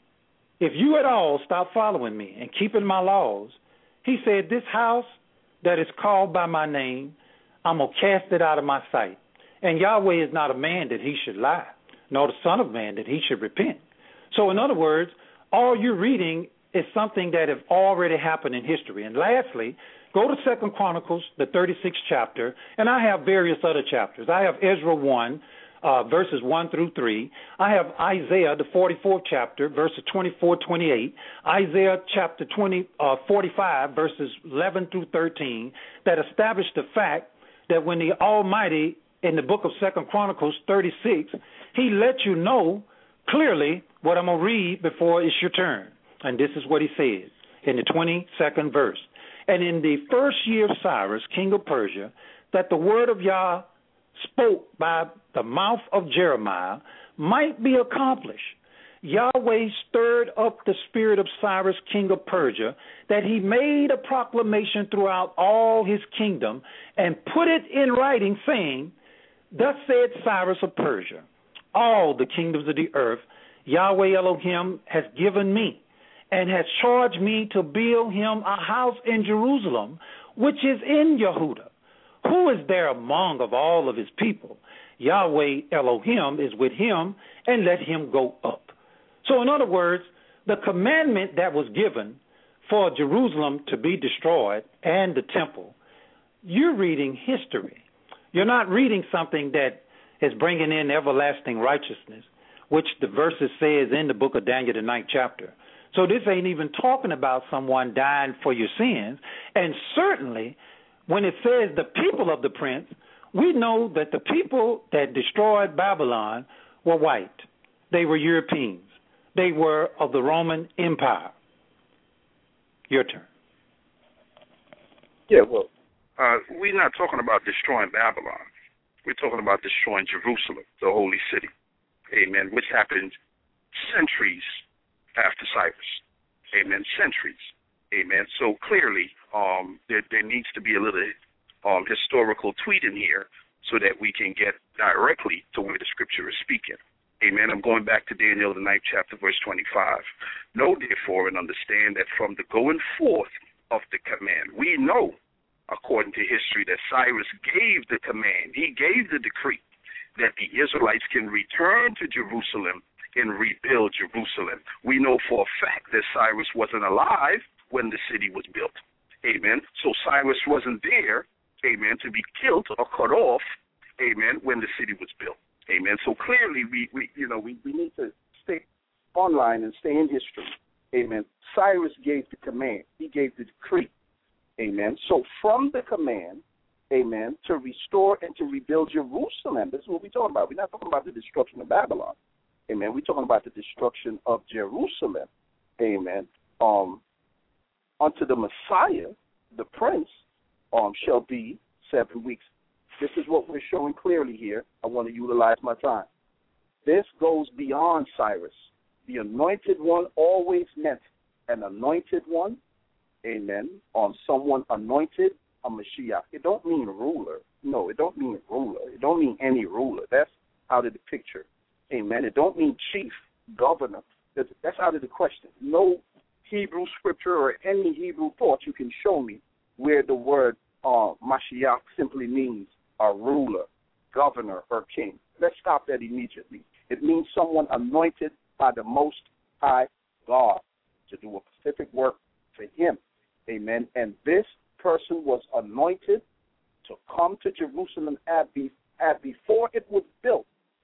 if you at all stop following me and keeping my laws, he said, this house that is called by my name, I'm going to cast it out of my sight. And Yahweh is not a man that he should lie, nor the son of man that he should repent. So in other words, all you're reading is something that have already happened in history. And lastly, go to Second Chronicles, the thirty-sixth chapter, and I have various other chapters. I have Ezra one, uh, verses one through three. I have Isaiah, the forty-fourth chapter, verses twenty-four, twenty-eight. Isaiah chapter twenty, uh, forty-five, verses eleven through thirteen, that establish the fact that when the Almighty, in the book of Second Chronicles thirty-six, he let you know clearly what I'm going to read before it's your turn. And this is what he says in the twenty-second verse. And in the first year of Cyrus, king of Persia, that the word of Yah spoke by the mouth of Jeremiah might be accomplished, Yahweh stirred up the spirit of Cyrus, king of Persia, that he made a proclamation throughout all his kingdom and put it in writing, saying, thus said Cyrus of Persia, all the kingdoms of the earth Yahweh Elohim has given me, and has charged me to build him a house in Jerusalem, which is in Yehuda. Who is there among of all of his people? Yahweh Elohim is with him, and let him go up. So in other words, the commandment that was given for Jerusalem to be destroyed and the temple, you're reading history. You're not reading something that is bringing in everlasting righteousness, which the verses says in the book of Daniel, the ninth chapter. So this ain't even talking about someone dying for your sins. And certainly, when it says the people of the prince, we know that the people that destroyed Babylon were white. They were Europeans. They were of the Roman Empire. Your turn. Yeah, well, uh, we're not talking about destroying Babylon. We're talking about destroying Jerusalem, the holy city. Amen. Which happened centuries after Cyrus. Amen. Centuries. Amen. So clearly, um, there, there needs to be a little um, historical tweet in here so that we can get directly to where the scripture is speaking. Amen. I'm going back to Daniel, the ninth chapter, verse twenty-five. Know therefore and understand that from the going forth of the command, we know, according to history, that Cyrus gave the command, he gave the decree that the Israelites can return to Jerusalem and rebuild Jerusalem. We know for a fact that Cyrus wasn't alive when the city was built. Amen. So Cyrus wasn't there, amen, to be killed or cut off, amen, when the city was built. Amen. So clearly, we, we you know, we, we need to stay online and stay in history. Amen. Cyrus gave the command. He gave the decree. Amen. So from the command, amen, to restore and to rebuild Jerusalem, this is what we're talking about. We're not talking about the destruction of Babylon. Amen. We're talking about the destruction of Jerusalem. Amen. Um, unto the Messiah, the Prince, um, shall be seven weeks. This is what we're showing clearly here. I want to utilize my time. This goes beyond Cyrus. The anointed one always meant an anointed one, amen, on someone anointed, a Mashiach. It don't mean ruler. No, it don't mean ruler. It don't mean any ruler. That's out of the picture. Amen. It don't mean chief, governor. That's, that's out of the question. No Hebrew scripture or any Hebrew thought you can show me where the word uh, Mashiach simply means a ruler, governor, or king. Let's stop that immediately. It means someone anointed by the Most High God to do a specific work for him. Amen. And this person was anointed to come to Jerusalem at, be, at before it was built.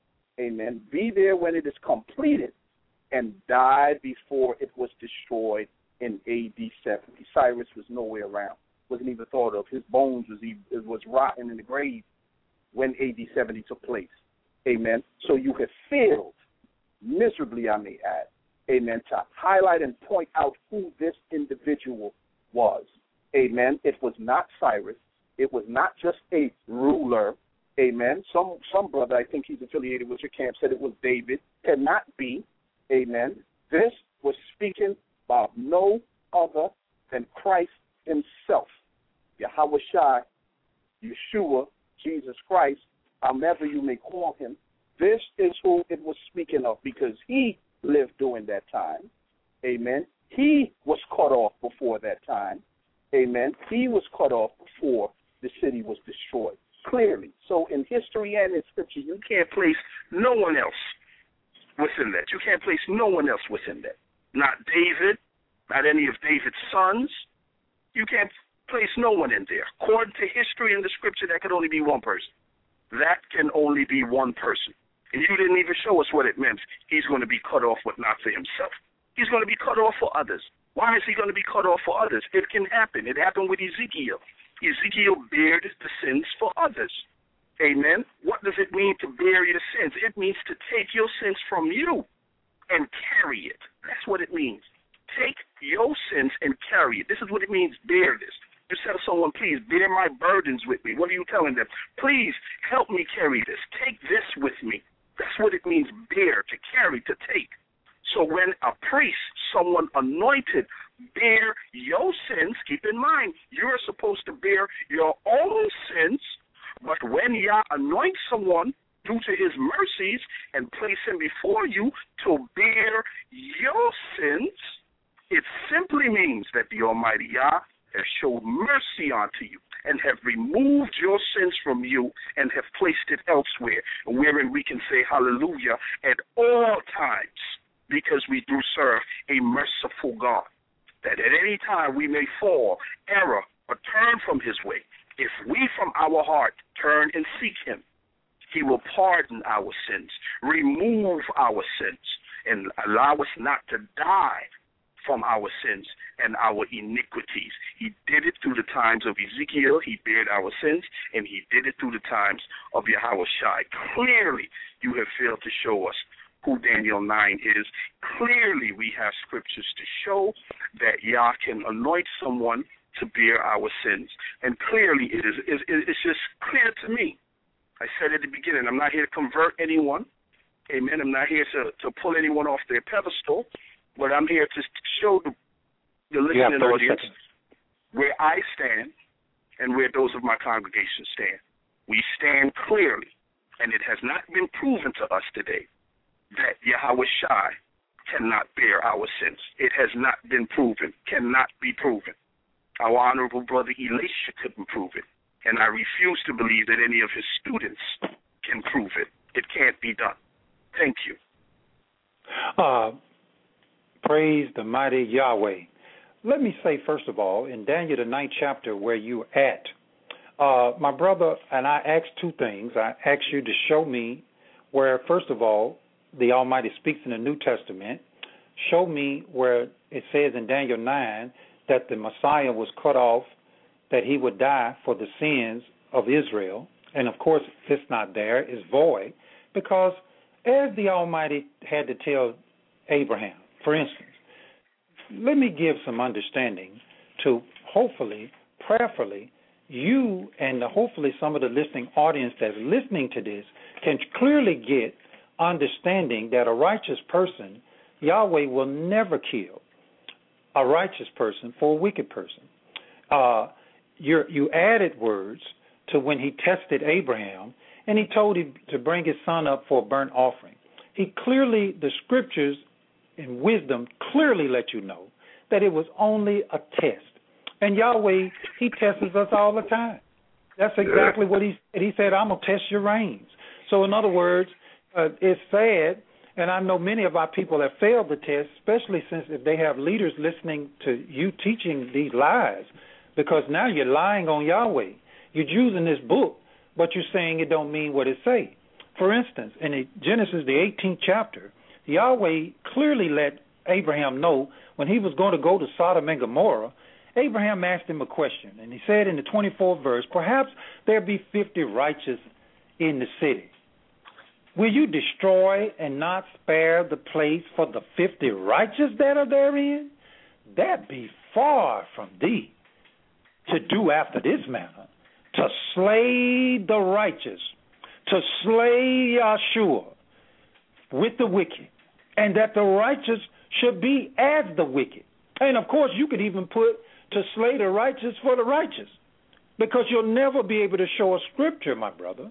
Amen. Be there when it is completed and die before it was destroyed in A D seventy. Cyrus was nowhere around. Wasn't even thought of. His bones was even, was rotting in the grave when A D seventy took place. Amen. So you have failed miserably, I may add, amen, to highlight and point out who this individual was. Amen. It was not Cyrus. It was not just a ruler. Amen. Some some brother, I think he's affiliated with your camp, said it was David. Cannot be. Amen. This was speaking about no other than Christ himself. Yahweh Shai, Yeshua, Jesus Christ, however you may call him. This is who it was speaking of because he lived during that time. Amen. He was cut off before that time. Amen. He was cut off before the city was destroyed. Clearly. So in history and in scripture, you can't place no one else within that. You can't place no one else within that. Not David, not any of David's sons. You can't place no one in there. According to history and the scripture, that could only be one person. That can only be one person. And you didn't even show us what it meant. He's going to be cut off, but not for himself. He's going to be cut off for others. Why is he going to be cut off for others? It can happen. It happened with Ezekiel. Ezekiel bared the sins for others. Amen. What does it mean to bear your sins? It means to take your sins from you and carry it. That's what it means. Take your sins and carry it. This is what it means, bear this. You tell someone, please, bear my burdens with me. What are you telling them? Please help me carry this. Take this with me. That's what it means, bear, to carry, to take. So when a priest, someone anointed, bear your sins, keep in mind, you're supposed to bear your own sins, but when Yah anoints someone due to his mercies and place him before you to bear your sins, it simply means that the Almighty Yah has showed mercy unto you and have removed your sins from you and have placed it elsewhere, wherein we can say hallelujah at all times, because we do serve a merciful God. that at any time we may fall, error, or turn from his way, if we from our heart turn and seek him, he will pardon our sins, remove our sins, and allow us not to die from our sins and our iniquities. He did it through the times of Ezekiel. He bared our sins, and he did it through the times of Yahushua. Clearly, you have failed to show us who Daniel nine is. Clearly, we have scriptures to show that Yah can anoint someone to bear our sins. And clearly, it is, it, it's just clear to me. I said at the beginning, I'm not here to convert anyone. Amen. I'm not here to, to pull anyone off their pedestal. But I'm here to show the, the listening audience seconds. where I stand and where those of my congregation stand. We stand clearly, and it has not been proven to us today that Yahushua cannot bear our sins. It has not been proven, cannot be proven. Our honorable brother Elisha couldn't prove it, and I refuse to believe that any of his students can prove it. It can't be done. Thank you. Uh Praise the mighty Yahweh. Let me say, first of all, in Daniel, the ninth chapter, where you're at, uh, my brother, and I asked two things. I asked you to show me where, first of all, the Almighty speaks in the New Testament. Show me where it says in Daniel nine that the Messiah was cut off, that he would die for the sins of Israel. And, of course, if it's not there, it's void, because as the Almighty had to tell Abraham, for instance, let me give some understanding to hopefully, prayerfully, you and hopefully some of the listening audience that's listening to this can clearly get understanding that a righteous person, Yahweh will never kill a righteous person for a wicked person. Uh, you're, you added words to when he tested Abraham, and he told him to bring his son up for a burnt offering. He clearly, the scriptures and wisdom clearly let you know that it was only a test. And Yahweh, he tests us all the time. That's exactly what he said. He said, I'm going to test your reins. So in other words, uh, it's sad, and I know many of our people have failed the test, especially since if they have leaders listening to you teaching these lies, because now you're lying on Yahweh. You're using this book, but you're saying it don't mean what it say. For instance, in the Genesis, the eighteenth chapter, Yahweh clearly let Abraham know when he was going to go to Sodom and Gomorrah. Abraham asked him a question, and he said in the twenty-fourth verse, perhaps there be fifty righteous in the city. Will you destroy and not spare the place for the fifty righteous that are therein? That be far from thee to do after this manner, to slay the righteous, to slay Yahshua with the wicked, and that the righteous should be as the wicked. And, of course, you could even put to slay the righteous for the righteous, because you'll never be able to show a scripture, my brother,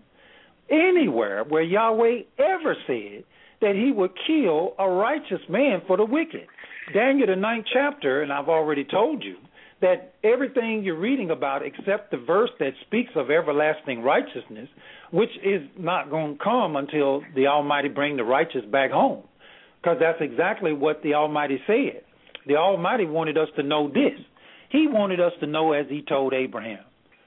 anywhere where Yahweh ever said that he would kill a righteous man for the wicked. Daniel, the ninth chapter, and I've already told you, that everything you're reading about except the verse that speaks of everlasting righteousness, which is not going to come until the Almighty bring the righteous back home, because that's exactly what the Almighty said. The Almighty wanted us to know this. He wanted us to know, as he told Abraham,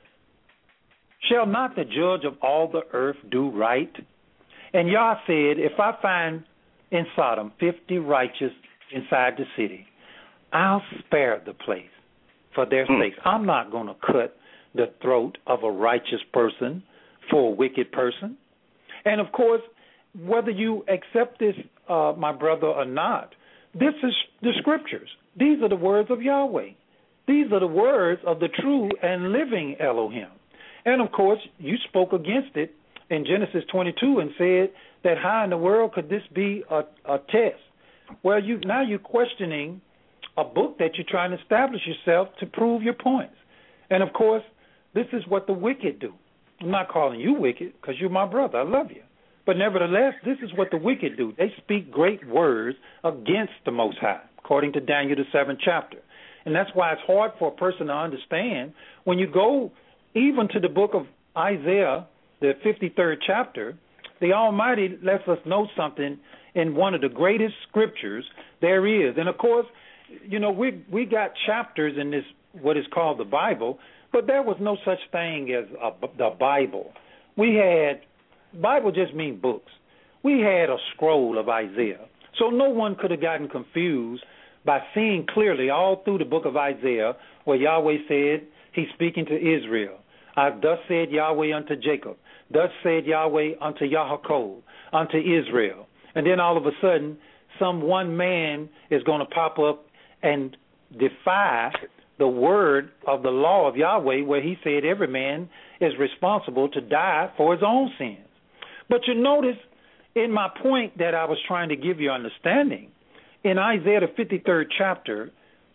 shall not the judge of all the earth do right? And Yah said, if I find in Sodom fifty righteous inside the city, I'll spare the place for their mm. sakes. I'm not going to cut the throat of a righteous person for a wicked person. And, of course, whether you accept this, uh, my brother, or not, this is the scriptures. These are the words of Yahweh. These are the words of the true and living Elohim. And, of course, you spoke against it in Genesis twenty-two and said that how in the world could this be a, a test? Well, you now you're questioning a book that you're trying to establish yourself to prove your points. And, of course, this is what the wicked do. I'm not calling you wicked because you're my brother. I love you. But nevertheless, this is what the wicked do. They speak great words against the Most High, according to Daniel, the seventh chapter. And that's why it's hard for a person to understand when you go even to the book of Isaiah, the fifty-third chapter. The Almighty lets us know something in one of the greatest scriptures there is. And, of course, you know, we we got chapters in this, what is called the Bible, but there was no such thing as a, the Bible. We had, Bible just means books. We had a scroll of Isaiah. So no one could have gotten confused by seeing clearly all through the book of Isaiah where Yahweh said he's speaking to Israel. I, thus said Yahweh unto Jacob. Thus said Yahweh unto Yaakov, unto Israel. And then all of a sudden, some one man is going to pop up and defy the word of the law of Yahweh, where he said every man is responsible to die for his own sins. But you notice in my point that I was trying to give you understanding, in Isaiah the fifty-third chapter,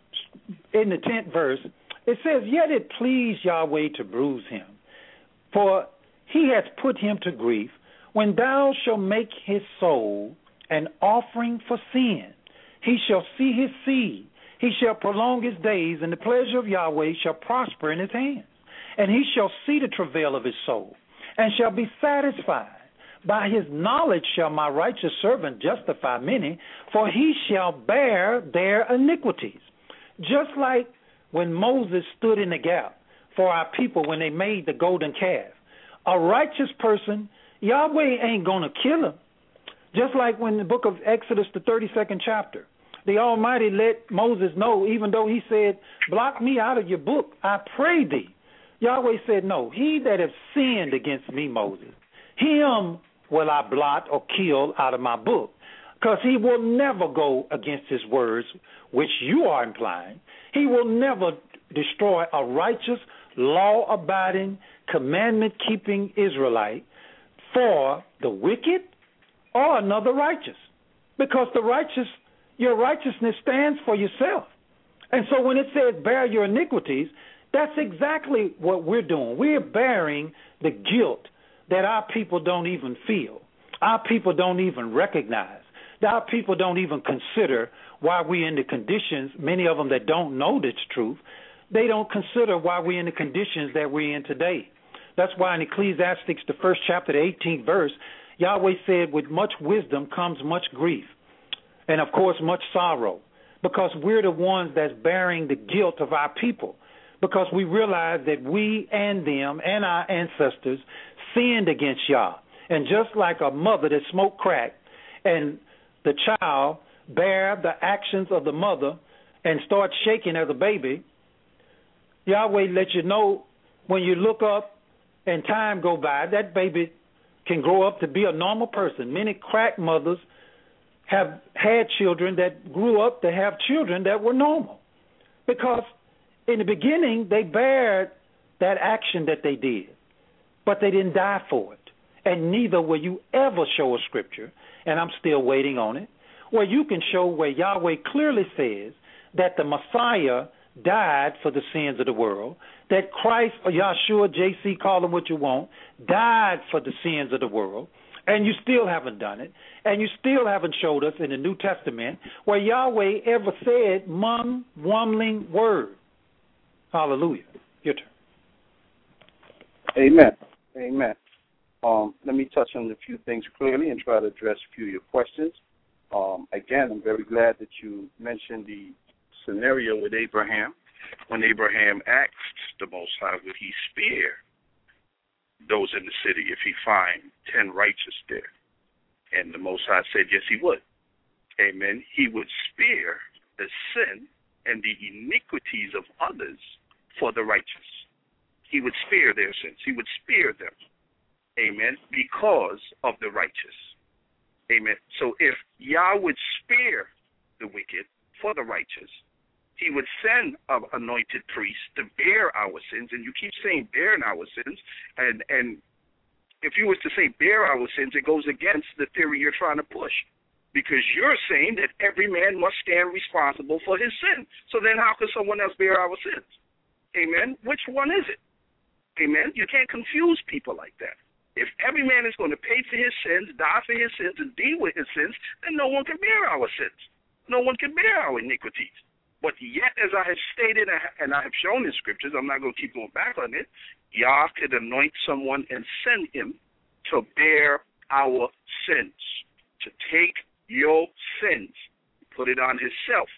in the tenth verse, it says, yet it pleased Yahweh to bruise him, for he hath put him to grief. When thou shalt make his soul an offering for sin, he shall see his seed. He shall prolong his days, and the pleasure of Yahweh shall prosper in his hands. And he shall see the travail of his soul, and shall be satisfied. By his knowledge shall my righteous servant justify many, for he shall bear their iniquities. Just like when Moses stood in the gap for our people when they made the golden calf. A righteous person, Yahweh ain't going to kill him. Just like when the book of Exodus, the thirty-second chapter, the Almighty let Moses know, even though he said, blot me out of your book, I pray thee. Yahweh said, no, he that hath sinned against me, Moses, him will I blot or kill out of my book, because he will never go against his words, which you are implying. He will never destroy a righteous, law-abiding, commandment-keeping Israelite for the wicked or another righteous, because the righteous, your righteousness stands for yourself. And so when it says bear your iniquities, that's exactly what we're doing. We're bearing the guilt that our people don't even feel, our people don't even recognize, that our people don't even consider why we're in the conditions, many of them that don't know this truth, they don't consider why we're in the conditions that we're in today. That's why in Ecclesiastes, the first chapter, the eighteenth verse, Yahweh said, with much wisdom comes much grief, and of course much sorrow, because we're the ones that's bearing the guilt of our people, because we realize that we and them and our ancestors sinned against Yah. And just like a mother that smoked crack and the child bear the actions of the mother and start shaking as a baby, Yahweh lets you know when you look up and time go by, that baby can grow up to be a normal person. Many crack mothers have had children that grew up to have children that were normal, because in the beginning they bared that action that they did, but they didn't die for it. And neither will you ever show a scripture, and I'm still waiting on it, where you can show where Yahweh clearly says that the Messiah died for the sins of the world, that Christ, or Yahshua, J C, call him what you want, died for the sins of the world, and you still haven't done it, and you still haven't showed us in the New Testament where Yahweh ever said one mumbling word. Hallelujah. Your turn. Amen. Amen. Um, let me touch on a few things clearly and try to address a few of your questions. Um, again, I'm very glad that you mentioned the scenario with Abraham. When Abraham asked the Most High, would he spare those in the city if he find ten righteous there? And the Most High said, yes, he would. Amen. He would spare the sin and the iniquities of others for the righteous. He would spare their sins. He would spare them. Amen. Because of the righteous. Amen. So if Yah would spare the wicked for the righteous, he would send an anointed priest to bear our sins. And you keep saying bearing our sins. And, and if you was to say bear our sins, it goes against the theory you're trying to push. Because you're saying that every man must stand responsible for his sin. So then how can someone else bear our sins? Amen. Which one is it? Amen. You can't confuse people like that. If every man is going to pay for his sins, die for his sins, and deal with his sins, then no one can bear our sins. No one can bear our iniquities. But yet, as I have stated and I have shown in scriptures, I'm not going to keep going back on it, Yah could anoint someone and send him to bear our sins, to take your sins, put it on himself.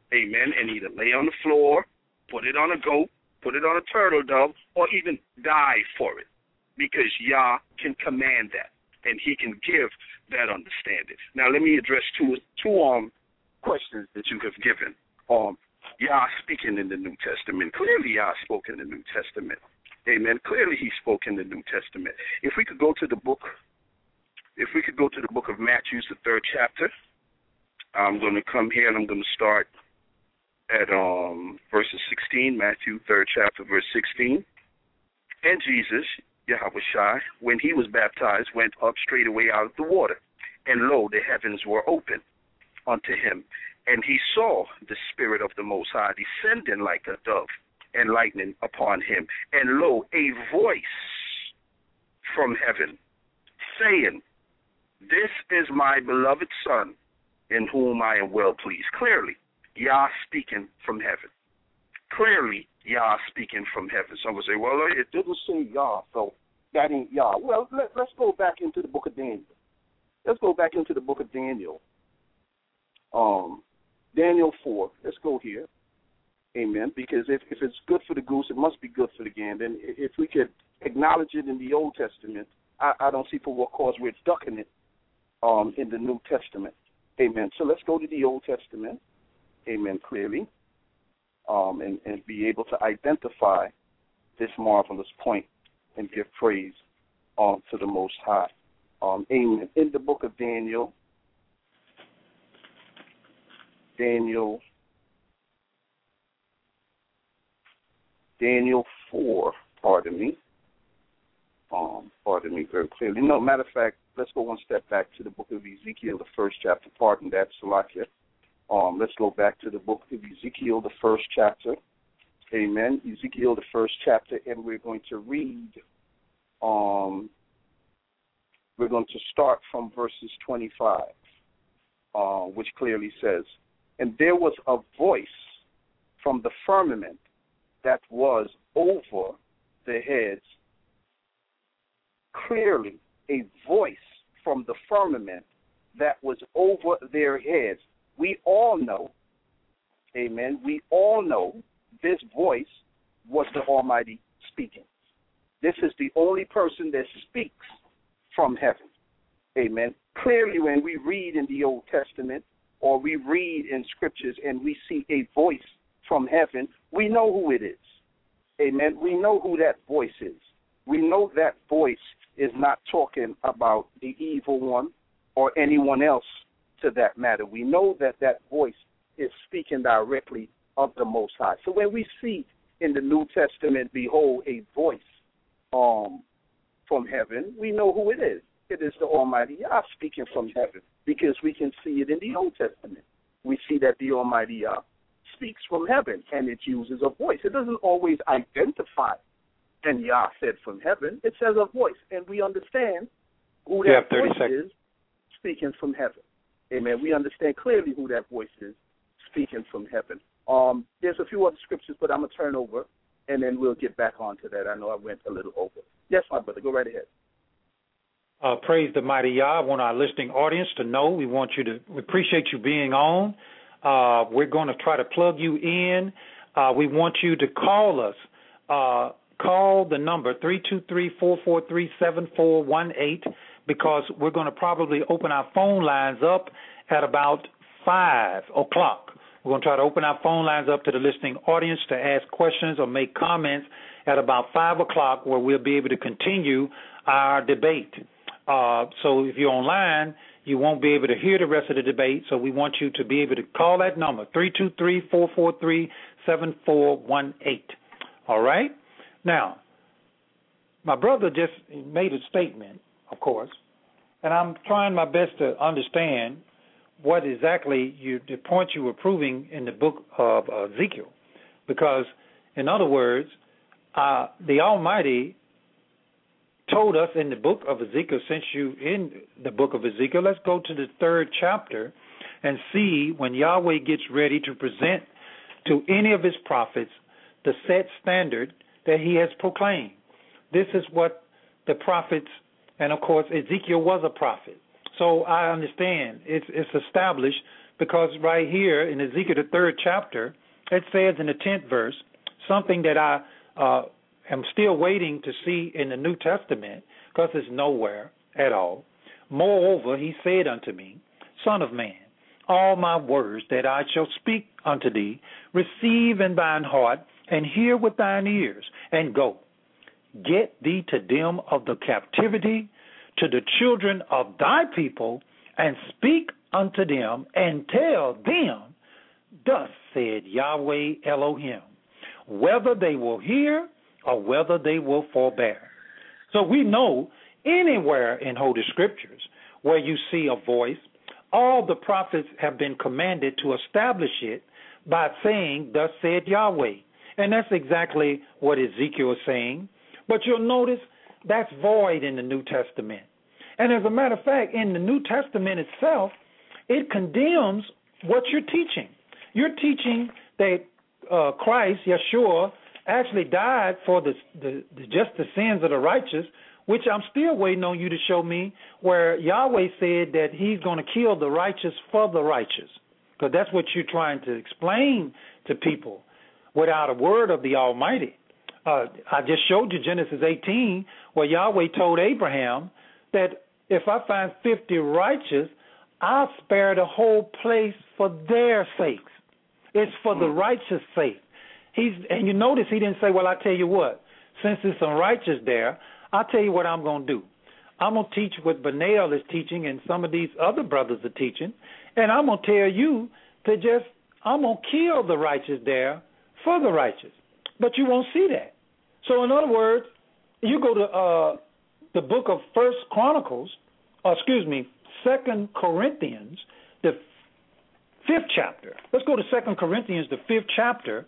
amen, and either lay on the floor, put it on a goat, put it on a turtle dove, or even die for it, because Yah can command that, and he can give that understanding. Now, let me address two two um questions that you have given. Um, Yah speaking in the New Testament. Clearly, Yah spoke in the New Testament. Amen. Clearly, he spoke in the New Testament. If we could go to the book, if we could go to the book of Matthew, the third chapter, I'm going to come here and I'm going to start at um, verses sixteen, Matthew, third chapter, verse sixteen. And Jesus, Yahushua, when he was baptized, went up straightway out of the water. And lo, the heavens were open unto him. And he saw the Spirit of the Most High descending like a dove and lightning upon him. And lo, a voice from heaven saying, This is my beloved Son, in whom I am well pleased. Clearly, Yah speaking from heaven. Clearly, Yah speaking from heaven. Some will say, well, it didn't say Yah, so that ain't Yah. Well, let, let's go back into the book of Daniel. Let's go back into the book of Daniel. Um, Daniel four. Let's go here. Amen. Because if, if it's good for the goose, it must be good for the gander. And if we could acknowledge it in the Old Testament, I, I don't see for what cause we're ducking it um, in the New Testament. Amen. So let's go to the Old Testament. Amen. Clearly. Um, and, and be able to identify this marvelous point and give praise um, to the Most High. Um, amen. In the book of Daniel, Daniel, Daniel four, pardon me, um, pardon me very clearly. No, matter of fact, let's go one step back to the book of Ezekiel, the first chapter. Pardon that, Salakia. Um, let's go back to the book of Ezekiel, the first chapter. Amen. Ezekiel, the first chapter, and we're going to read, um, we're going to start from verses twenty-five, uh, which clearly says, And there was a voice from the firmament that was over the heads, clearly a voice from the firmament that was over their heads. We all know, amen, we all know this voice was the Almighty speaking. This is the only person that speaks from heaven, amen. Clearly when we read in the Old Testament or we read in Scriptures and we see a voice from heaven, we know who it is, amen. We know who that voice is. We know that voice is not talking about the evil one or anyone else to that matter. We know that that voice is speaking directly of the Most High. So when we see in the New Testament, behold, a voice um, from heaven, we know who it is. It is the Almighty Yah speaking from heaven, because we can see it in the Old Testament. We see that the Almighty Yah speaks from heaven, and it uses a voice. It doesn't always identify, and Yah said from heaven. It says a voice, and we understand who that voice seconds. is speaking from heaven. Amen. We understand clearly who that voice is speaking from heaven. Um, there's a few other scriptures, but I'm going to turn over, and then we'll get back onto that. I know I went a little over. Yes, my brother, go right ahead. Uh, praise the mighty Yah. I want our listening audience to know we want you to, we appreciate you being on. Uh, we're going to try to plug you in. Uh, we want you to call us. Uh, call the number three two three, four four three, seven four one eight, because we're going to probably open our phone lines up at about five o'clock. We're going to try to open our phone lines up to the listening audience to ask questions or make comments at about five o'clock, where we'll be able to continue our debate. Uh, so if you're online, you won't be able to hear the rest of the debate, so we want you to be able to call that number, three two three, four four three, seven four one eight. All right? Now, my brother just made a statement, of course, and I'm trying my best to understand what exactly you, the point you were proving in the book of Ezekiel, because, in other words, uh, the Almighty told us in the book of Ezekiel, since you in the book of Ezekiel, let's go to the third chapter and see when Yahweh gets ready to present to any of his prophets the set standard that he has proclaimed. This is what the prophets, and of course Ezekiel was a prophet. So I understand it's, it's established because right here in Ezekiel, the third chapter, it says in the tenth verse, something that I uh, am still waiting to see in the New Testament, because it's nowhere at all. Moreover, he said unto me, Son of man, all my words that I shall speak unto thee, receive in thine heart, and hear with thine ears, and go. Get thee to them of the captivity, to the children of thy people, and speak unto them, and tell them, Thus said Yahweh Elohim, whether they will hear or whether they will forbear. So we know anywhere in Holy Scriptures where you see a voice, all the prophets have been commanded to establish it by saying, Thus said Yahweh. And that's exactly what Ezekiel is saying. But you'll notice that's void in the New Testament. And as a matter of fact, in the New Testament itself, it condemns what you're teaching. You're teaching that uh, Christ, Yeshua, actually died for the, the, the just the sins of the righteous, which I'm still waiting on you to show me where Yahweh said that he's going to kill the righteous for the righteous, because that's what you're trying to explain to people without a word of the Almighty. Uh, I just showed you Genesis eighteen, where Yahweh told Abraham that if I find fifty righteous, I'll spare the whole place for their sakes. It's for the righteous sake. He's, and you notice he didn't say, well, I tell you what, since there's some righteous there, I'll tell you what I'm going to do. I'm going to teach what Benel is teaching and some of these other brothers are teaching, and I'm going to tell you to just, I'm going to kill the righteous there for the righteous. But you won't see that. So in other words, you go to uh, the book of First Chronicles, or excuse me, Second Corinthians, the fifth chapter. Let's go to Second Corinthians, the fifth chapter.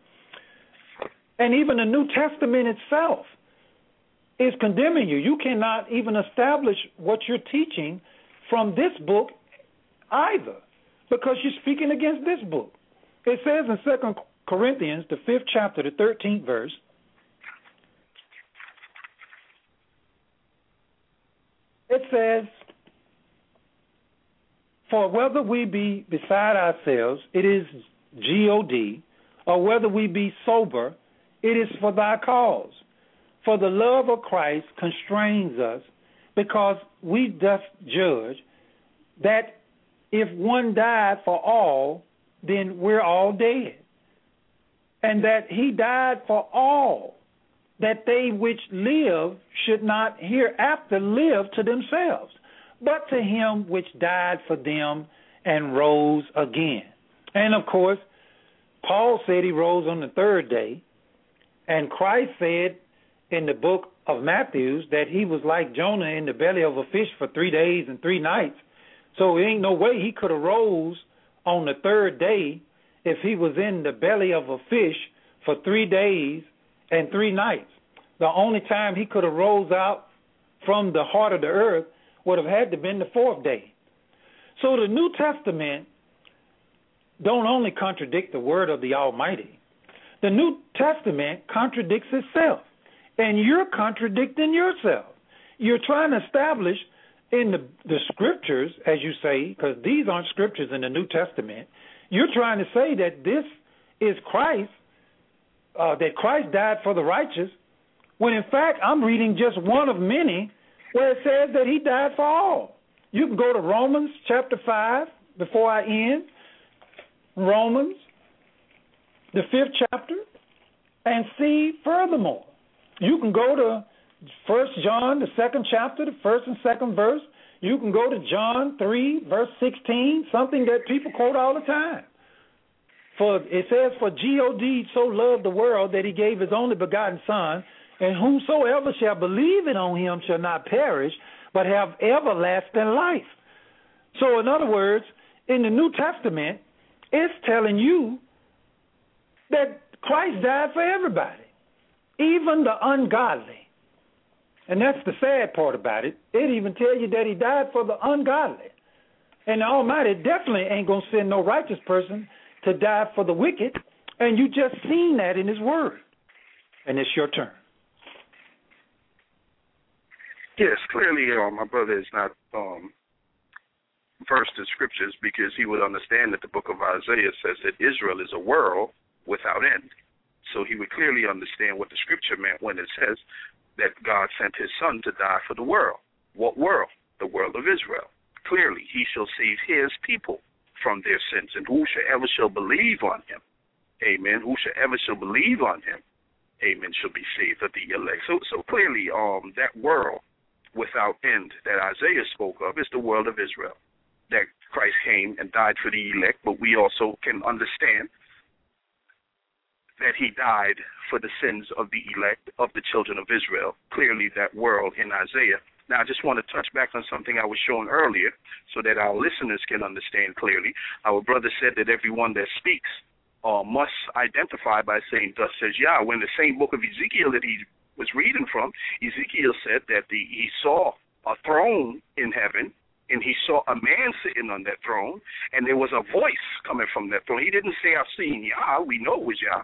And even the New Testament itself is condemning you. You cannot even establish what you're teaching from this book either, because you're speaking against this book. It says in Second Corinthians, the fifth chapter, the thirteenth verse, it says, For whether we be beside ourselves, it is G O D, or whether we be sober, it is for thy cause. For the love of Christ constrains us, because we doth judge that if one died for all, then we're all dead. And that he died for all, that they which live should not hereafter live to themselves, but to him which died for them and rose again. And of course, Paul said he rose on the third day, and Christ said in the book of Matthew that he was like Jonah in the belly of a fish for three days and three nights. So there ain't no way he could have rose on the third day if he was in the belly of a fish for three days and three nights. The only time he could have rose out from the heart of the earth would have had to have been the fourth day. So the New Testament don't only contradict the word of the Almighty. The New Testament contradicts itself, and you're contradicting yourself. You're trying to establish in the, the scriptures, as you say, because these aren't scriptures in the New Testament, you're trying to say that this is Christ, uh, that Christ died for the righteous, when in fact I'm reading just one of many where it says that he died for all. You can go to Romans chapter five before I end, Romans, the fifth chapter, and see furthermore. You can go to First John, the second chapter, the first and second verse. You can go to John three, verse sixteen, something that people quote all the time. For it says, for G O D so loved the world that he gave his only begotten Son, and whosoever shall believe it on him shall not perish, but have everlasting life. So in other words, in the New Testament, it's telling you that Christ died for everybody, even the ungodly. And that's the sad part about it. It even tells you that he died for the ungodly. And the Almighty definitely ain't going to send no righteous person to die for the wicked. And you just seen that in his word. And it's your turn. Yes, clearly uh, my brother is not um, verse in scriptures because he would understand that the book of Isaiah says that Israel is a world without end. So he would clearly understand what the scripture meant when it says that God sent his son to die for the world. What world? The world of Israel. Clearly, he shall save his people from their sins, and whosoever shall believe on him, amen, whosoever shall believe on him, amen, shall be saved of the elect. So, so clearly, um, that world without end that Isaiah spoke of is the world of Israel, that Christ came and died for the elect, but we also can understand that he died for the sins of the elect, of the children of Israel. Clearly, that world in Isaiah. Now, I just want to touch back on something I was showing earlier so that our listeners can understand clearly. Our brother said that everyone that speaks uh, must identify by saying, thus says Yah. When the same book of Ezekiel that he was reading from, Ezekiel said that the, he saw a throne in heaven, and he saw a man sitting on that throne, and there was a voice coming from that throne. He didn't say, I've seen Yah. We know it was Yah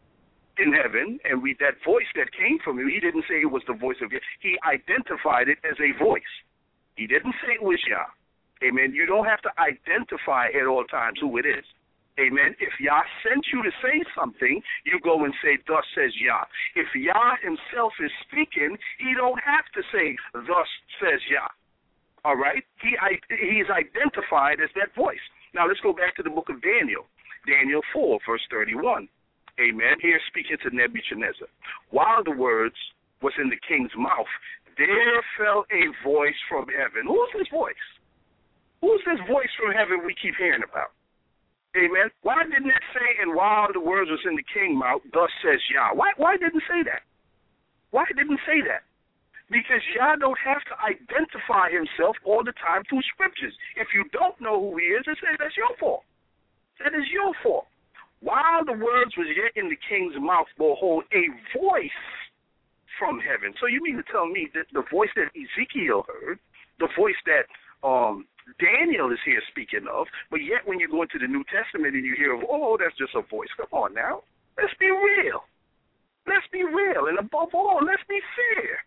in heaven, and we that voice that came from him, he didn't say it was the voice of Yah. He identified it as a voice. He didn't say it was Yah. Amen. You don't have to identify at all times who it is. Amen. If Yah sent you to say something, you go and say, thus says Yah. If Yah himself is speaking, he don't have to say, thus says Yah. All right? He he is identified as that voice. Now let's go back to the book of Daniel. Daniel four, verse thirty-one. Amen. Here speaking to Nebuchadnezzar. While the words was in the king's mouth, there fell a voice from heaven. Who's this voice? Who's this voice from heaven we keep hearing about? Amen. Why didn't it say, and while the words was in the king's mouth, thus says Yah? Why, why didn't it say that? Why didn't it say that? Because Yah don't have to identify himself all the time through scriptures. If you don't know who he is, it says that's your fault. That is your fault. While the words was yet in the king's mouth, behold, a voice from heaven. So you mean to tell me that the voice that Ezekiel heard, the voice that um, Daniel is here speaking of, but yet when you go into the New Testament and you hear, oh, that's just a voice. Come on now. Let's be real. Let's be real. And above all, let's be fair.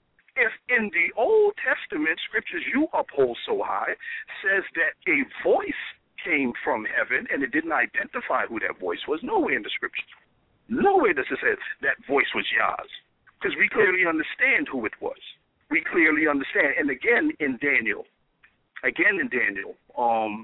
If in the Old Testament scriptures you uphold so high says that a voice came from heaven and it didn't identify who that voice was, nowhere in the scriptures. Nowhere does it say that voice was Yah's, because we clearly understand who it was. We clearly understand. And again in Daniel, again in Daniel, um,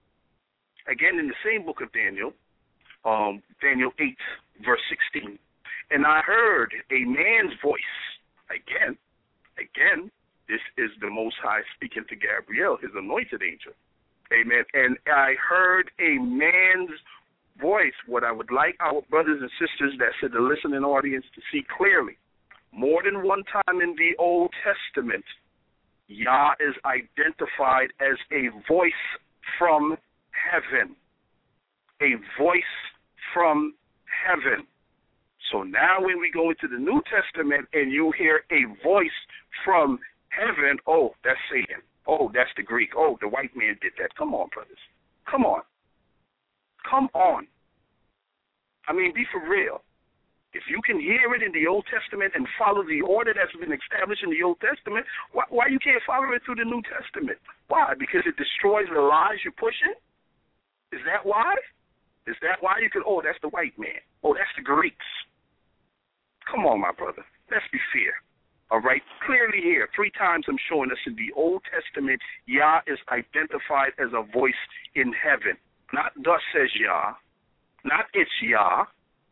again in the same book of Daniel, um, Daniel eight, verse sixteen, and I heard a man's voice. Again, again, this is the Most High speaking to Gabriel, his anointed angel. Amen. And I heard a man's voice. What I would like our brothers and sisters that's in the listening audience to see clearly, more than one time in the Old Testament, Yah is identified as a voice from heaven. A voice from heaven. So now when we go into the New Testament and you hear a voice from heaven, oh, that's Satan. Oh, that's the Greek. Oh, the white man did that. Come on, brothers. Come on. Come on. I mean, be for real. If you can hear it in the Old Testament and follow the order that's been established in the Old Testament, why, why you can't follow it through the New Testament? Why? Because it destroys the lies you're pushing? Is that why? Is that why you could, oh, that's the white man. Oh, that's the Greeks. Come on, my brother. Let's be fair. All right, clearly here, three times I'm showing us in the Old Testament, Yah is identified as a voice in heaven. Not thus says Yah, not it's Yah,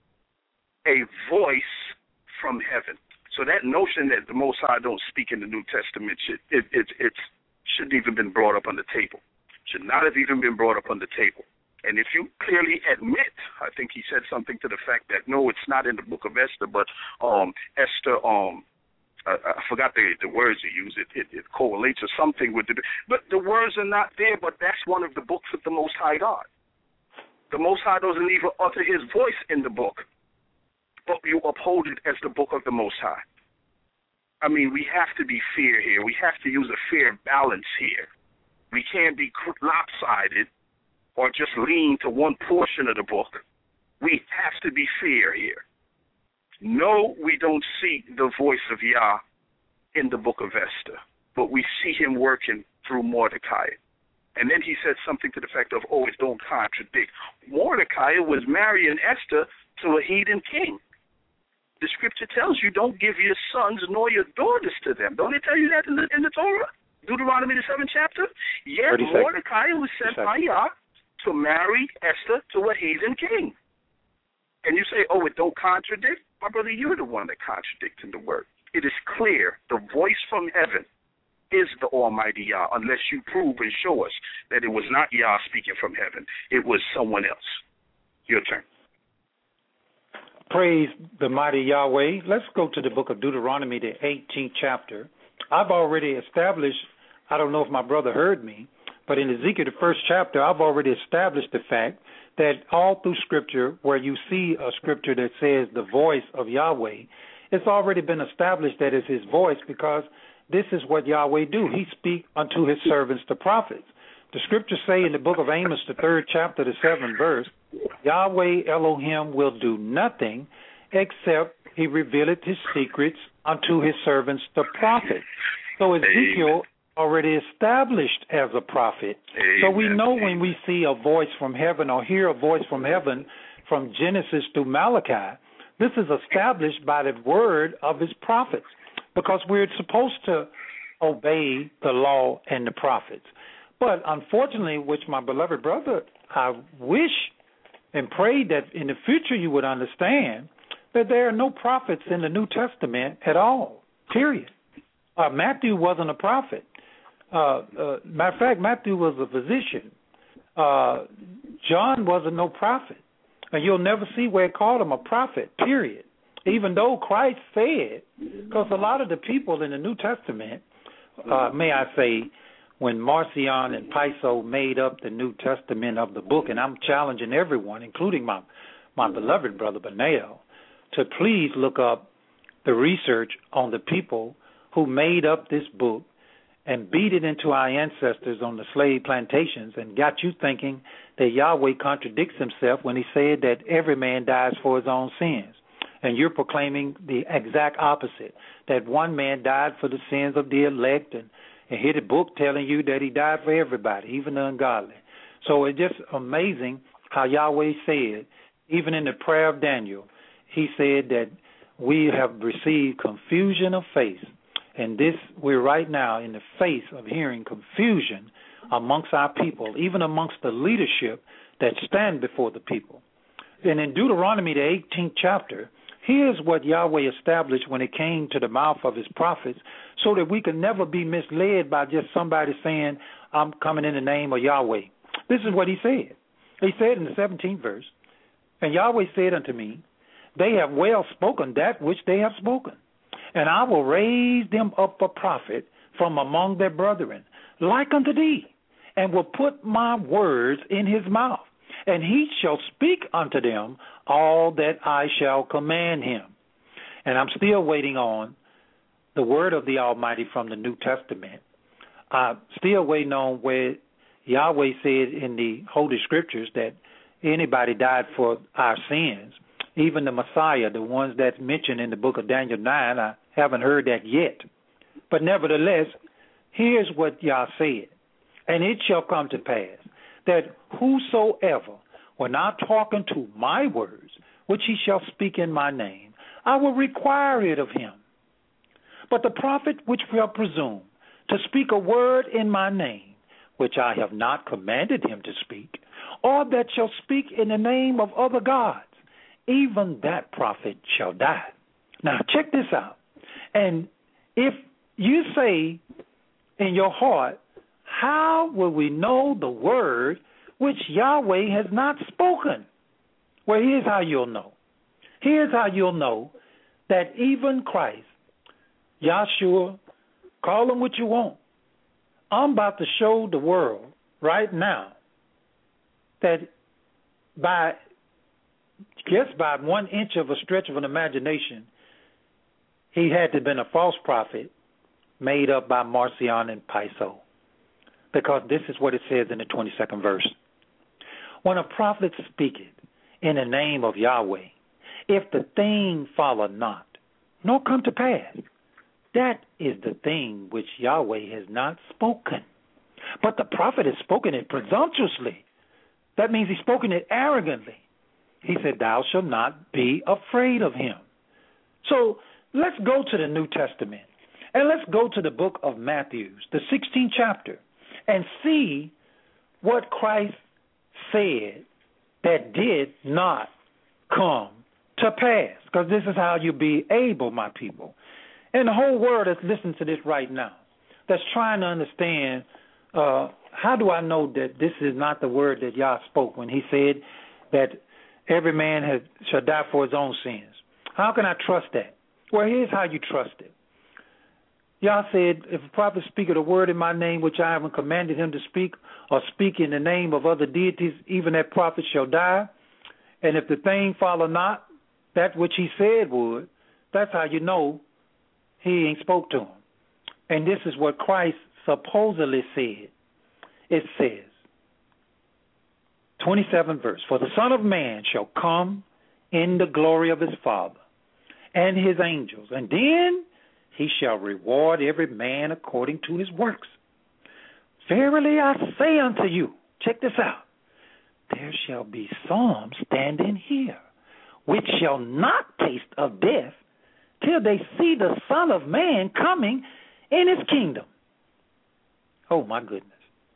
a voice from heaven. So that notion that the Most High don't speak in the New Testament, should, it, it, it shouldn't even been brought up on the table. Should not have even been brought up on the table. And if you clearly admit, I think he said something to the fact that, no, it's not in the book of Esther, but um, Esther, um, I, I forgot the, the words he used. It, it, it correlates or something with the. But the words are not there. But that's one of the books of the Most High God. The Most High doesn't even utter His voice in the book, but you uphold it as the book of the Most High. I mean, we have to be fair here. We have to use a fair balance here. We can't be lopsided or just lean to one portion of the book. We have to be fair here. No, we don't see the voice of Yah in the book of Esther, but we see him working through Mordecai And then he said something to the effect of, oh, it don't contradict. Mordecai was marrying Esther to a heathen king. The scripture tells you don't give your sons nor your daughters to them. Don't it tell you that in the, in the Torah? Deuteronomy, the seventh chapter? Yes, Mordecai was sent by Yah to marry Esther to a heathen king. And you say, oh, it don't contradict? My brother, you're the one that contradicts in the word. It is clear. The voice from heaven is the Almighty Yah, unless you prove and show us that it was not Yah speaking from heaven. It was someone else. Your turn. Praise the mighty Yahweh. Let's go to the book of Deuteronomy, the eighteenth chapter. I've already established, I don't know if my brother heard me, but in Ezekiel, the first chapter, I've already established the fact that all through Scripture, where you see a Scripture that says the voice of Yahweh, it's already been established that it's his voice, because this is what Yahweh do. He speak unto his servants, the prophets. The Scriptures say in the book of Amos, the third chapter, the seventh verse, Yahweh Elohim will do nothing except he revealeth his secrets unto his servants, the prophets. So Ezekiel already established as a prophet. Amen. So we know when we see a voice from heaven or hear a voice from heaven from Genesis to Malachi, this is established by the word of his prophets, because we're supposed to obey the law and the prophets. But unfortunately, which my beloved brother, I wish and pray that in the future you would understand that there are no prophets in the New Testament at all, period. Uh, Matthew wasn't a prophet. Uh, uh, matter of fact, Matthew was a physician. Uh, John wasn't no prophet. And you'll never see where it called him a prophet, period. Even though Christ said, because a lot of the people in the New Testament, uh, may I say, when Marcion and Piso made up the New Testament of the book, and I'm challenging everyone, including my, my beloved brother Benel, to please look up the research on the people who made up this book and beat it into our ancestors on the slave plantations and got you thinking that Yahweh contradicts himself when he said that every man dies for his own sins. And you're proclaiming the exact opposite, that one man died for the sins of the elect, and, and hit a book telling you that he died for everybody, even the ungodly. So it's just amazing how Yahweh said, even in the prayer of Daniel, he said that we have received confusion of face. And this, we're right now in the face of hearing confusion amongst our people, even amongst the leadership that stand before the people. And in Deuteronomy, the eighteenth chapter, here's what Yahweh established when it came to the mouth of his prophets, so that we can never be misled by just somebody saying, I'm coming in the name of Yahweh. This is what he said. He said in the seventeenth verse, and Yahweh said unto me, they have well spoken that which they have spoken. And I will raise them up a prophet from among their brethren, like unto thee, and will put my words in his mouth, and he shall speak unto them all that I shall command him. And I'm still waiting on the word of the Almighty from the New Testament. I'm still waiting on where Yahweh said in the Holy Scriptures that anybody died for our sins. Even the Messiah, the ones that's mentioned in the book of Daniel nine, I haven't heard that yet. But nevertheless, here's what Yah said. And it shall come to pass that whosoever, when I talking to my words, which he shall speak in my name, I will require it of him. But the prophet which shall presume to speak a word in my name, which I have not commanded him to speak, or that shall speak in the name of other gods, even that prophet shall die. Now, check this out. And if you say in your heart, how will we know the word which Yahweh has not spoken? Well, here's how you'll know. Here's how you'll know that even Christ, Yahshua, call him what you want, I'm about to show the world right now that by just by one inch of a stretch of an imagination, he had to have been a false prophet made up by Marcion and Piso. Because this is what it says in the twenty-second verse. When a prophet speaketh in the name of Yahweh, if the thing follow not, nor come to pass, that is the thing which Yahweh has not spoken. But the prophet has spoken it presumptuously. That means he's spoken it arrogantly. He said, thou shalt not be afraid of him. So let's go to the New Testament, and let's go to the book of Matthew, the sixteenth chapter, and see what Christ said that did not come to pass. Because this is how you be able, my people. And the whole world that's listening to this right now, that's trying to understand, uh, how do I know that this is not the word that Yah spoke when he said that every man has, shall die for his own sins? How can I trust that? Well, here's how you trust it. Yah said, if a prophet speaketh a word in my name which I haven't commanded him to speak, or speak in the name of other deities, even that prophet shall die. And if the thing follow not that which he said would, that's how you know he ain't spoke to him. And this is what Christ supposedly said. It says, twenty-seventh verse, for the Son of Man shall come in the glory of his Father and his angels, and then he shall reward every man according to his works. Verily I say unto you, check this out, there shall be some standing here, which shall not taste of death till they see the Son of Man coming in his kingdom. Oh, my goodness.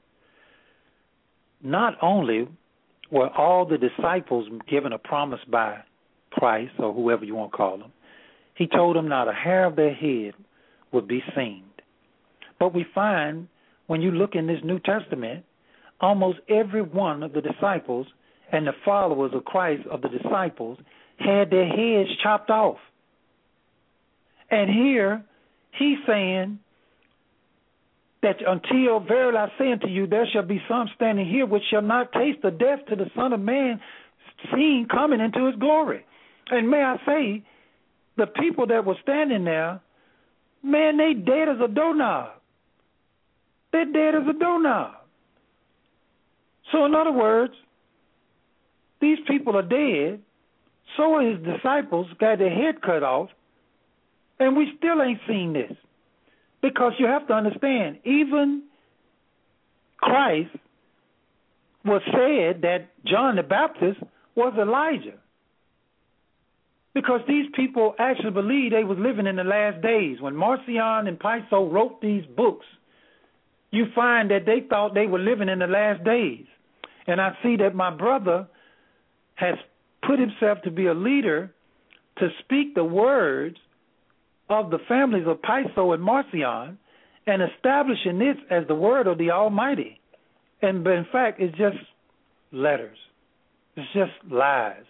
Not only were all the disciples given a promise by Christ, or whoever you want to call them, he told them not a hair of their head would be seen. But we find, when you look in this New Testament, almost every one of the disciples and the followers of Christ, of the disciples, had their heads chopped off. And here, he's saying that until, verily I say unto you, there shall be some standing here which shall not taste the death till the Son of Man seen coming into his glory. And may I say, the people that were standing there, man, they dead as a doorknob. They're dead as a doorknob. So in other words, these people are dead, so are his disciples, got their head cut off, and we still ain't seen this. Because you have to understand, even Christ was said that John the Baptist was Elijah. Because these people actually believed they was living in the last days. When Marcion and Piso wrote these books, you find that they thought they were living in the last days. And I see that my brother has put himself to be a leader to speak the words of the families of Piso and Marcion and establishing this as the word of the Almighty. And but in fact, it's just letters. It's just lies.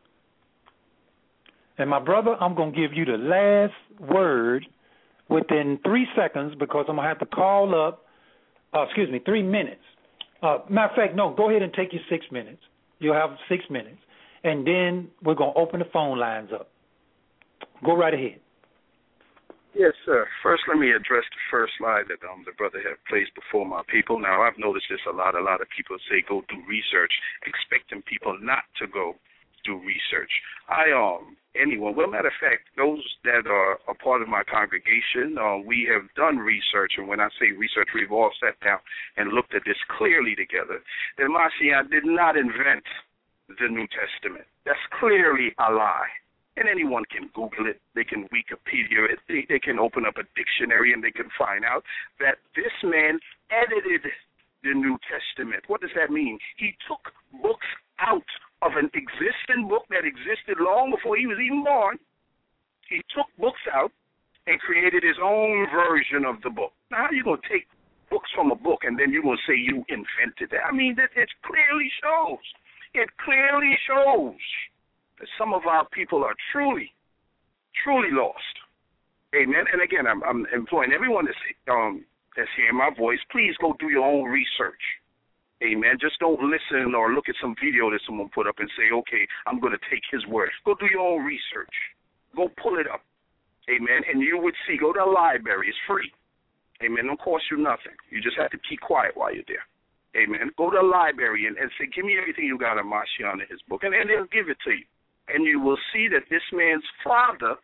And my brother, I'm going to give you the last word within three seconds because I'm going to have to call up, uh, excuse me, three minutes. Uh, matter of fact, no, go ahead and take your six minutes. You'll have six minutes. And then we're going to open the phone lines up. Go right ahead. Yes, sir. First, let me address the first slide that um, the brother had placed before my people. Now, I've noticed this a lot. A lot of people say go do research, expecting people not to go do research. I, um, anyone, well, matter of fact, those that are a part of my congregation, uh, we have done research. And when I say research, we've all sat down and looked at this clearly together. That Marcion did not invent the New Testament. That's clearly a lie. And anyone can Google it. They can Wikipedia it. They, they can open up a dictionary and they can find out that this man edited the New Testament. What does that mean? He took books out of an existing book that existed long before he was even born. He took books out and created his own version of the book. Now, how are you going to take books from a book and then you're going to say you invented that? I mean, it, it clearly shows. It clearly shows that some of our people are truly, truly lost. Amen. And again, I'm, I'm employing everyone that's, um, that's hearing my voice. Please go do your own research. Amen. Just don't listen or look at some video that someone put up and say, okay, I'm going to take his word. Go do your own research. Go pull it up. Amen. And you would see. Go to a library. It's free. Amen. Don't cost you nothing. You just have to keep quiet while you're there. Amen. Go to a library and, and say, give me everything you got on Marcion in his book, and, and they'll give it to you. And you will see that this man's father,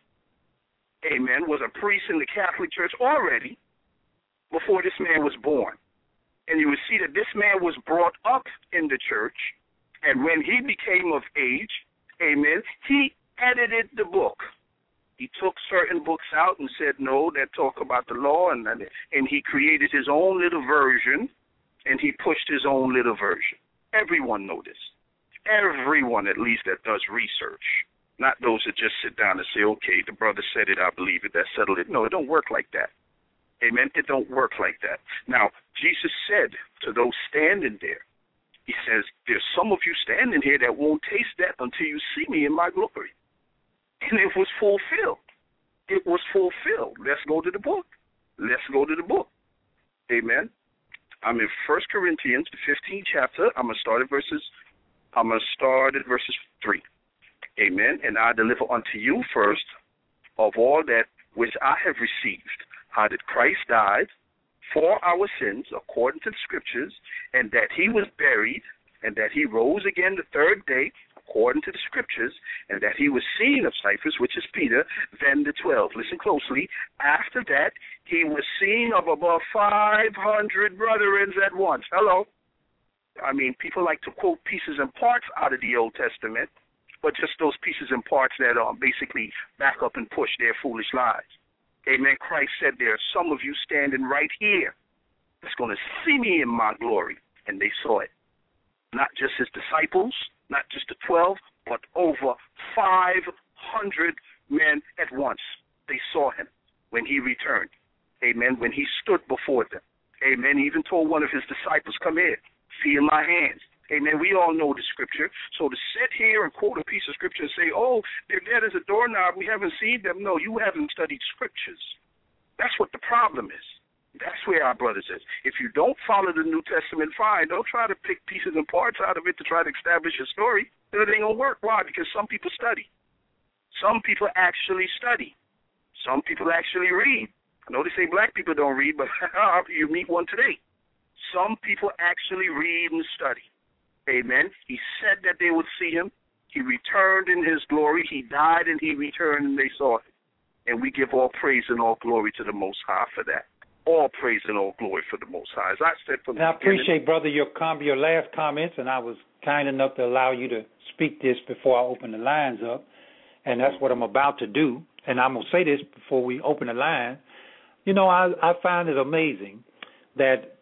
amen, was a priest in the Catholic Church already before this man was born. and you would see that this man was brought up in the church, and when he became of age, amen, he edited the book. He took certain books out and said, no, that talk about the law, and, and he created his own little version, and he pushed his own little version. Everyone knows this. Everyone, at least, that does research. Not those that just sit down and say, okay, the brother said it, I believe it, that settled it. No, it don't work like that. Amen? It don't work like that. Now, Jesus said to those standing there, he says, there's some of you standing here that won't taste that until you see me in my glory. And it was fulfilled. It was fulfilled. Let's go to the book. Let's go to the book. Amen? I'm in First Corinthians, the fifteenth chapter. I'm going to start at verses, I'm going to start at verses three. Amen. And I deliver unto you first of all that which I have received, how that Christ died for our sins according to the Scriptures, and that he was buried, and that he rose again the third day according to the Scriptures, and that he was seen of Cephas, which is Peter, then the twelve. Listen closely. After that, he was seen of above five hundred brethren at once. Hello. I mean, people like to quote pieces and parts out of the Old Testament, but just those pieces and parts that um, basically back up and push their foolish lies. Amen. Christ said there are some of you standing right here that's going to see me in my glory. And they saw it. Not just his disciples, not just the twelve, but over five hundred men at once. They saw him when he returned. Amen. When he stood before them. Amen. He even told one of his disciples, come here, feel my hands. Amen. We all know the Scripture. So to sit here and quote a piece of Scripture and say, oh, they're dead as a doorknob, we haven't seen them. No, you haven't studied Scriptures. That's what the problem is. That's where our brothers is. If you don't follow the New Testament, fine. Don't try to pick pieces and parts out of it to try to establish a story. It ain't going to work. Why? Because some people study. Some people actually study. Some people actually read. I know they say black people don't read, but you meet one today. Some people actually read and study. Amen. He said that they would see him. He returned in his glory. He died and he returned and they saw him. And we give all praise and all glory to the Most High for that. All praise and all glory for the Most High. As I said from the I beginning, appreciate, brother, your com- your last comments, and I was kind enough to allow you to speak this before I open the lines up, and that's what I'm about to do. And I'm going to say this before we open the line. You know, I, I find it amazing that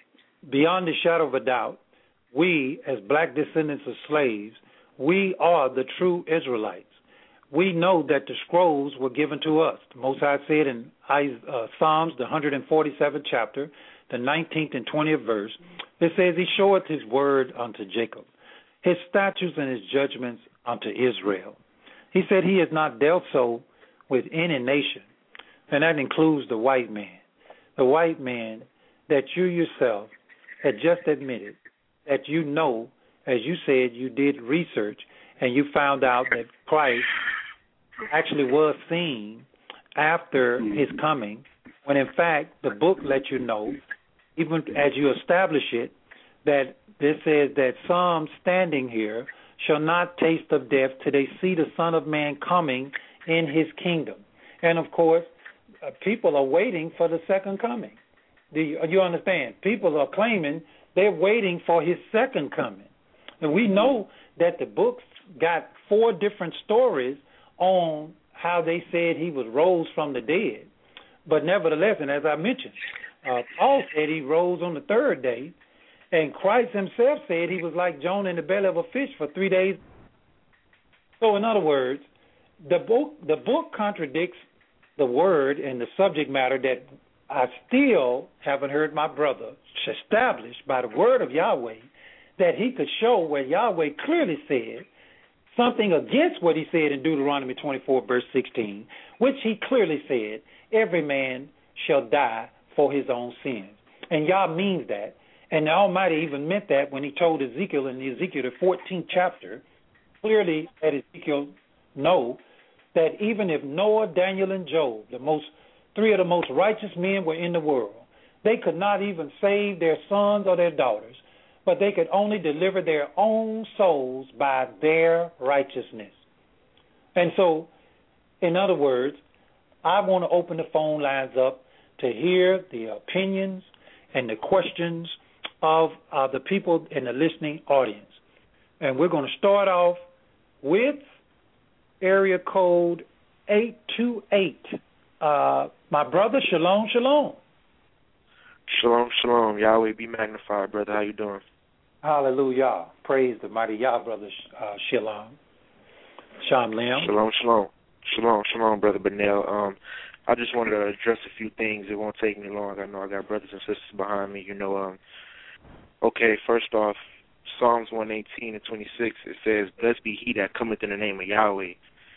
beyond the shadow of a doubt, we, as black descendants of slaves, we are the true Israelites. We know that the scrolls were given to us. The Most High said in uh, Psalms, the one hundred forty-seventh chapter, the nineteenth and twentieth verse, it says, he showeth his word unto Jacob, his statutes and his judgments unto Israel. He said he has not dealt so with any nation, and that includes the white man. The white man that you yourself had just admitted that you know, as you said, you did research, and you found out that Christ actually was seen after his coming, when in fact the book let you know, even as you establish it, that this says that some standing here shall not taste of death till they see the Son of Man coming in his kingdom. And of course, uh, people are waiting for the second coming. Do you, you understand? People are claiming they're waiting for his second coming. And we know that the books got four different stories on how they said he was rose from the dead. But nevertheless, and as I mentioned, uh, Paul said he rose on the third day, and Christ himself said he was like Jonah in the belly of a fish for three days. So in other words, the book, the book contradicts the word and the subject matter that I still haven't heard my brother establish by the word of Yahweh that he could show where Yahweh clearly said something against what he said in Deuteronomy twenty-four, verse sixteen, which he clearly said, every man shall die for his own sins. And Yah means that. And the Almighty even meant that when he told Ezekiel in Ezekiel, the fourteenth chapter, clearly let Ezekiel know that even if Noah, Daniel, and Job, the most three of the most righteous men were in the world, they could not even save their sons or their daughters, but they could only deliver their own souls by their righteousness. And so, in other words, I want to open the phone lines up to hear the opinions and the questions of uh, the people in the listening audience. And we're going to start off with area code eight two eight. Uh, my brother, shalom, shalom. Shalom, shalom. Yahweh be magnified, brother. How you doing? Hallelujah. Praise the mighty Yah, brother uh, Shalom. Shalom, Lim. Shalom, shalom. Shalom, shalom, brother Benel. Um, I just wanted to address a few things. It won't take me long. I know I got brothers and sisters behind me. You know, um, okay, first off, Psalms one eighteen and twenty-six, it says, blessed be he that cometh in the name of Yahweh.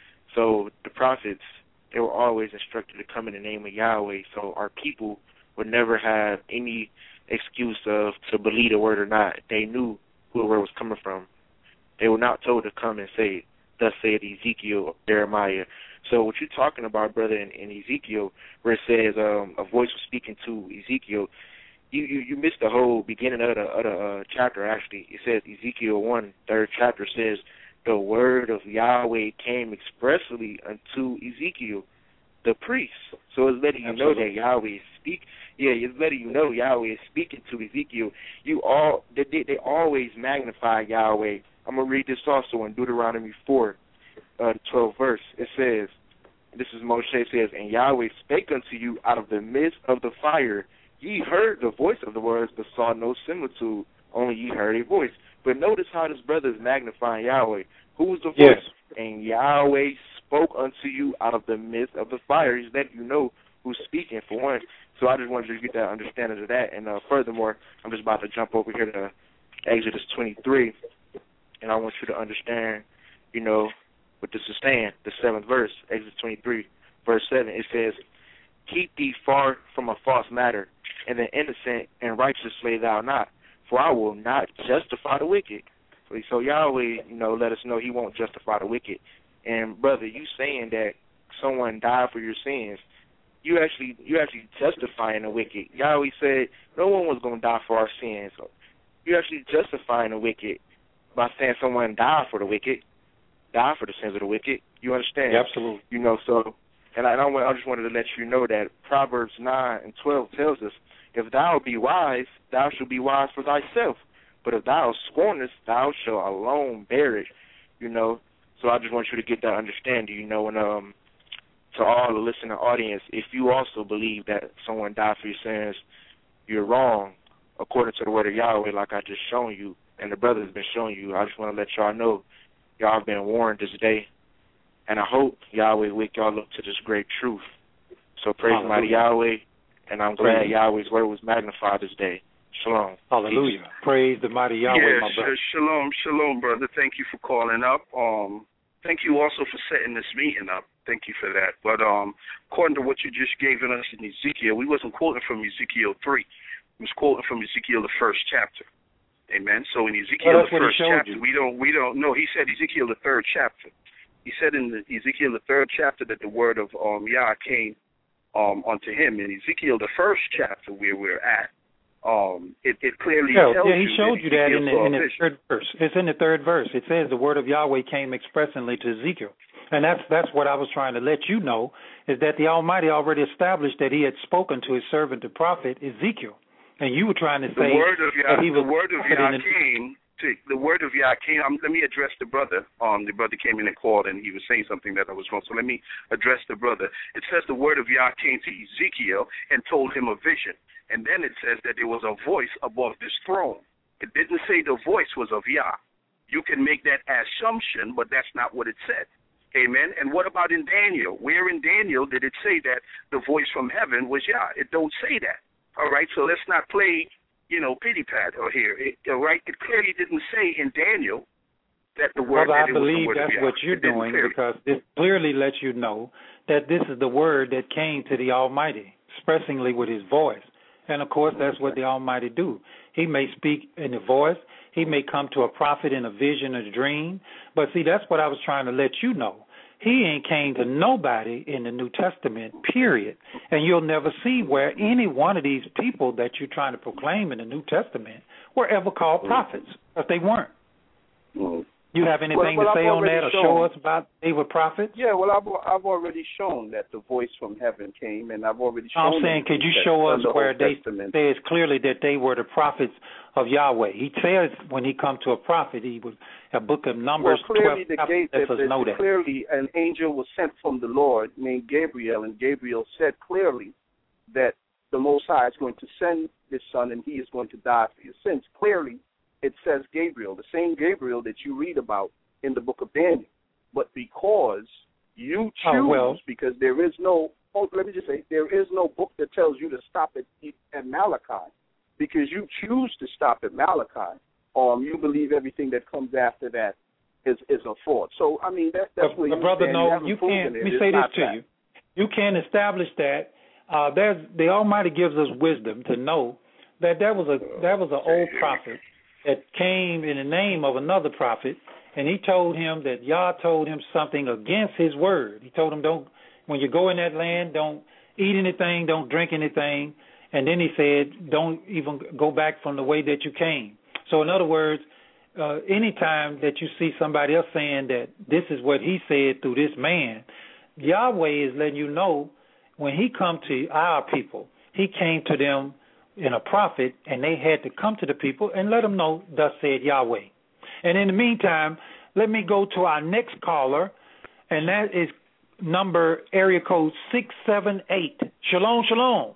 So the prophets, they were always instructed to come in the name of Yahweh, so our people would never have any excuse of to believe the word or not. They knew who the word was coming from. They were not told to come and say, thus saith Ezekiel or Jeremiah. So what you're talking about, brother, in, in Ezekiel, where it says um, a voice was speaking to Ezekiel, you, you, you missed the whole beginning of the, of the uh, chapter, actually. It says Ezekiel one, third chapter says, the word of Yahweh came expressly unto Ezekiel, the priest. So it's letting you Absolutely. know that Yahweh is speaking. Yeah, it's letting you know Yahweh is speaking to Ezekiel. You all, they, they, they always magnify Yahweh. I'm going to read this also in Deuteronomy four, uh, the twelfth verse. It says, this is Moshe, it says, and Yahweh spake unto you out of the midst of the fire. Ye heard the voice of the words, but saw no similitude, only ye heard a voice. But notice how this brother is magnifying Yahweh. Who was the voice? Yes. And Yahweh spoke unto you out of the midst of the fire. He's letting you know who's speaking, for one. So I just wanted you to get that understanding of that. And uh, furthermore, I'm just about to jump over here to Exodus twenty-three, and I want you to understand, you know, what this is saying, the seventh verse, Exodus twenty-three, verse seven. It says, keep thee far from a false matter, and the innocent and righteous slay thou not, for I will not justify the wicked. So Yahweh, you know, let us know he won't justify the wicked. And, brother, you saying that someone died for your sins, you actually you actually justifying the wicked. Yahweh said no one was going to die for our sins. You're actually justifying the wicked by saying someone died for the wicked, died for the sins of the wicked. You understand? Yeah, absolutely. You know, so, and I, and I just wanted to let you know that Proverbs nine and twelve tells us, if thou be wise, thou shalt be wise for thyself. But if thou scornest, thou shalt alone bear it. You know, so I just want you to get that understanding, you know, and um, to all the listening audience, if you also believe that someone died for your sins, you're wrong, according to the word of Yahweh, like I just shown you, and the brother's been showing you. I just want to let y'all know, y'all have been warned this day, and I hope Yahweh wake y'all up to this great truth. So praise the mighty Yahweh, and I'm glad Yahweh's word was magnified this day. Shalom. Hallelujah. Peace. Praise the mighty Yahweh, yeah, my brother. Sh- shalom, shalom, brother. Thank you for calling up. Um, thank you also for setting this meeting up. Thank you for that. But um, according to what you just gave us in Ezekiel, we wasn't quoting from Ezekiel three. We was quoting from Ezekiel the first chapter. Amen. So in Ezekiel well, the first chapter, you. we don't we don't know. He said Ezekiel the third chapter. He said in the Ezekiel the third chapter that the word of um, Yah came um, unto him. In Ezekiel the first chapter, where we're at, um, it, it clearly yeah, tells yeah, he you showed that you that in the, in the vision. third verse. It's in the third verse. It says the word of Yahweh came expressly to Ezekiel. And that's that's what I was trying to let you know, is that the Almighty already established that he had spoken to his servant, the prophet Ezekiel. And you were trying to say the word of Yah, that he was the word of Yah the, came. To, the word of Yah came. Um, let me address the brother. Um, the brother came in and called, and he was saying something that I was wrong. So let me address the brother. It says the word of Yah came to Ezekiel and told him a vision, and then it says that there was a voice above this throne. It didn't say the voice was of Yah. You can make that assumption, but that's not what it said. Amen. And what about in Daniel? Where in Daniel did it say that the voice from heaven was Yah? It don't say that. All right. So let's not play, you know, pity pat or here. It, all right. It clearly didn't say in Daniel that the word. Well, that I it believe was the word that's of what you're doing, clearly. because this clearly lets you know that this is the word that came to the Almighty, expressingly with his voice. And, of course, that's what the Almighty do. He may speak in a voice. He may come to a prophet in a vision or a dream. But, see, that's what I was trying to let you know. He ain't came to nobody in the New Testament, period. And you'll never see where any one of these people that you're trying to proclaim in the New Testament were ever called prophets, because they weren't. You have anything well, well, to say I've on that or shown, show us about they were prophets? Yeah, well, I've I've already shown that the voice from heaven came, and I've already shown. I'm saying, could you show us where they says clearly that they were the prophets of Yahweh? He says when he come to a prophet, he would a book of Numbers well, clearly twelve. The gate, lets us the, know the, that. Clearly, an angel was sent from the Lord named Gabriel, and Gabriel said clearly that the Most High is going to send his son, and he is going to die for your sins. Clearly, it says Gabriel, the same Gabriel that you read about in the book of Daniel. But because you choose, oh, well. because there is no, oh, let me just say, there is no book that tells you to stop at, at Malachi. Because you choose to stop at Malachi, um, you believe everything that comes after that is, is a fraud. So, I mean, that, that's but, where but you brother, stand. no, you, you can't. Let me it. say It's this to that. you. You can't establish that. Uh, there's, the Almighty gives us wisdom to know that there was a there was an old prophet that came in the name of another prophet, and he told him that Yah told him something against his word. He told him, don't, when you go in that land, don't eat anything, don't drink anything, and then he said, don't even go back from the way that you came. So in other words, uh, anytime that you see somebody else saying that this is what he said through this man, Yahweh is letting you know when he come to our people, he came to them in a prophet, and they had to come to the people and let them know, thus said Yahweh. And in the meantime, let me go to our next caller, and that is number area code six seven eight. Shalom, shalom.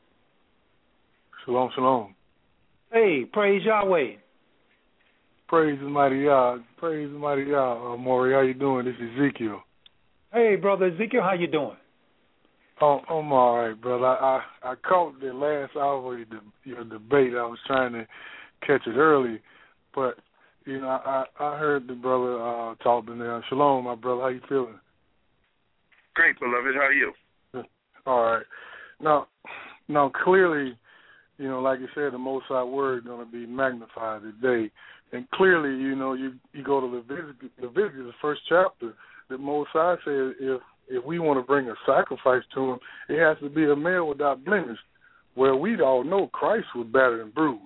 Shalom, shalom. Hey, praise Yahweh. Praise the mighty Yah. Praise the mighty Yah. Uh, Maury, how you doing? This is Ezekiel. Hey, brother Ezekiel, how you doing? Oh, I'm all right, brother. I, I, I caught the last hour of the, your debate. I was trying to catch it early, but, you know, I, I heard the brother uh, talking there. Shalom, my brother. How you feeling? Great, beloved. How are you? All right. Now, now clearly, you know, like you said, the Most High word is going to be magnified today. And clearly, you know, you, you go to Leviticus, Leviticus, the first chapter, the Most High said if if we want to bring a sacrifice to him, it has to be a male without blemish, where we all know Christ was battered and bruised.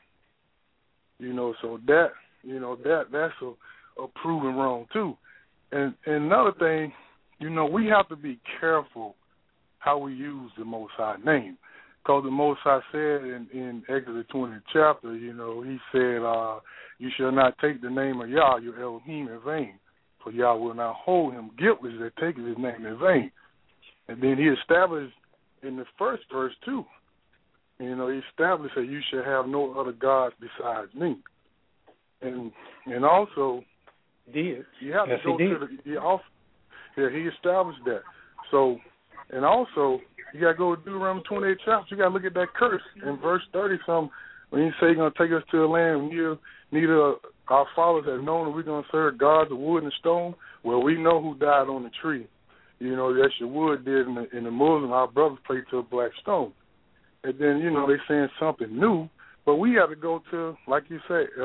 You know, so that, you know, that that's a, a proven wrong too. And, and another thing, you know, we have to be careful how we use the Most High name. Because the Most High said in, in Exodus twentieth chapter, you know, he said, uh, you shall not take the name of Yah, your Elohim, in vain. For Yah will not hold him guiltless that taketh his name in vain. And then he established in the first verse too. You know, he established that you shall have no other gods besides me. And and also, he did. You have yes, to go he to the. He also, yeah, he established that. So, and also, you got to go to Deuteronomy twenty-eight chapter. You got to look at that curse in verse thirty. Some when he say he's going to take us to a land near neither our fathers have known that we're going to serve gods of wood and stone. Well, we know who died on the tree. You know, that's your wood did in the, in the Muslim. Our brothers prayed to a black stone. And then, you know, they saying something new. But we have to go to, like you said, uh,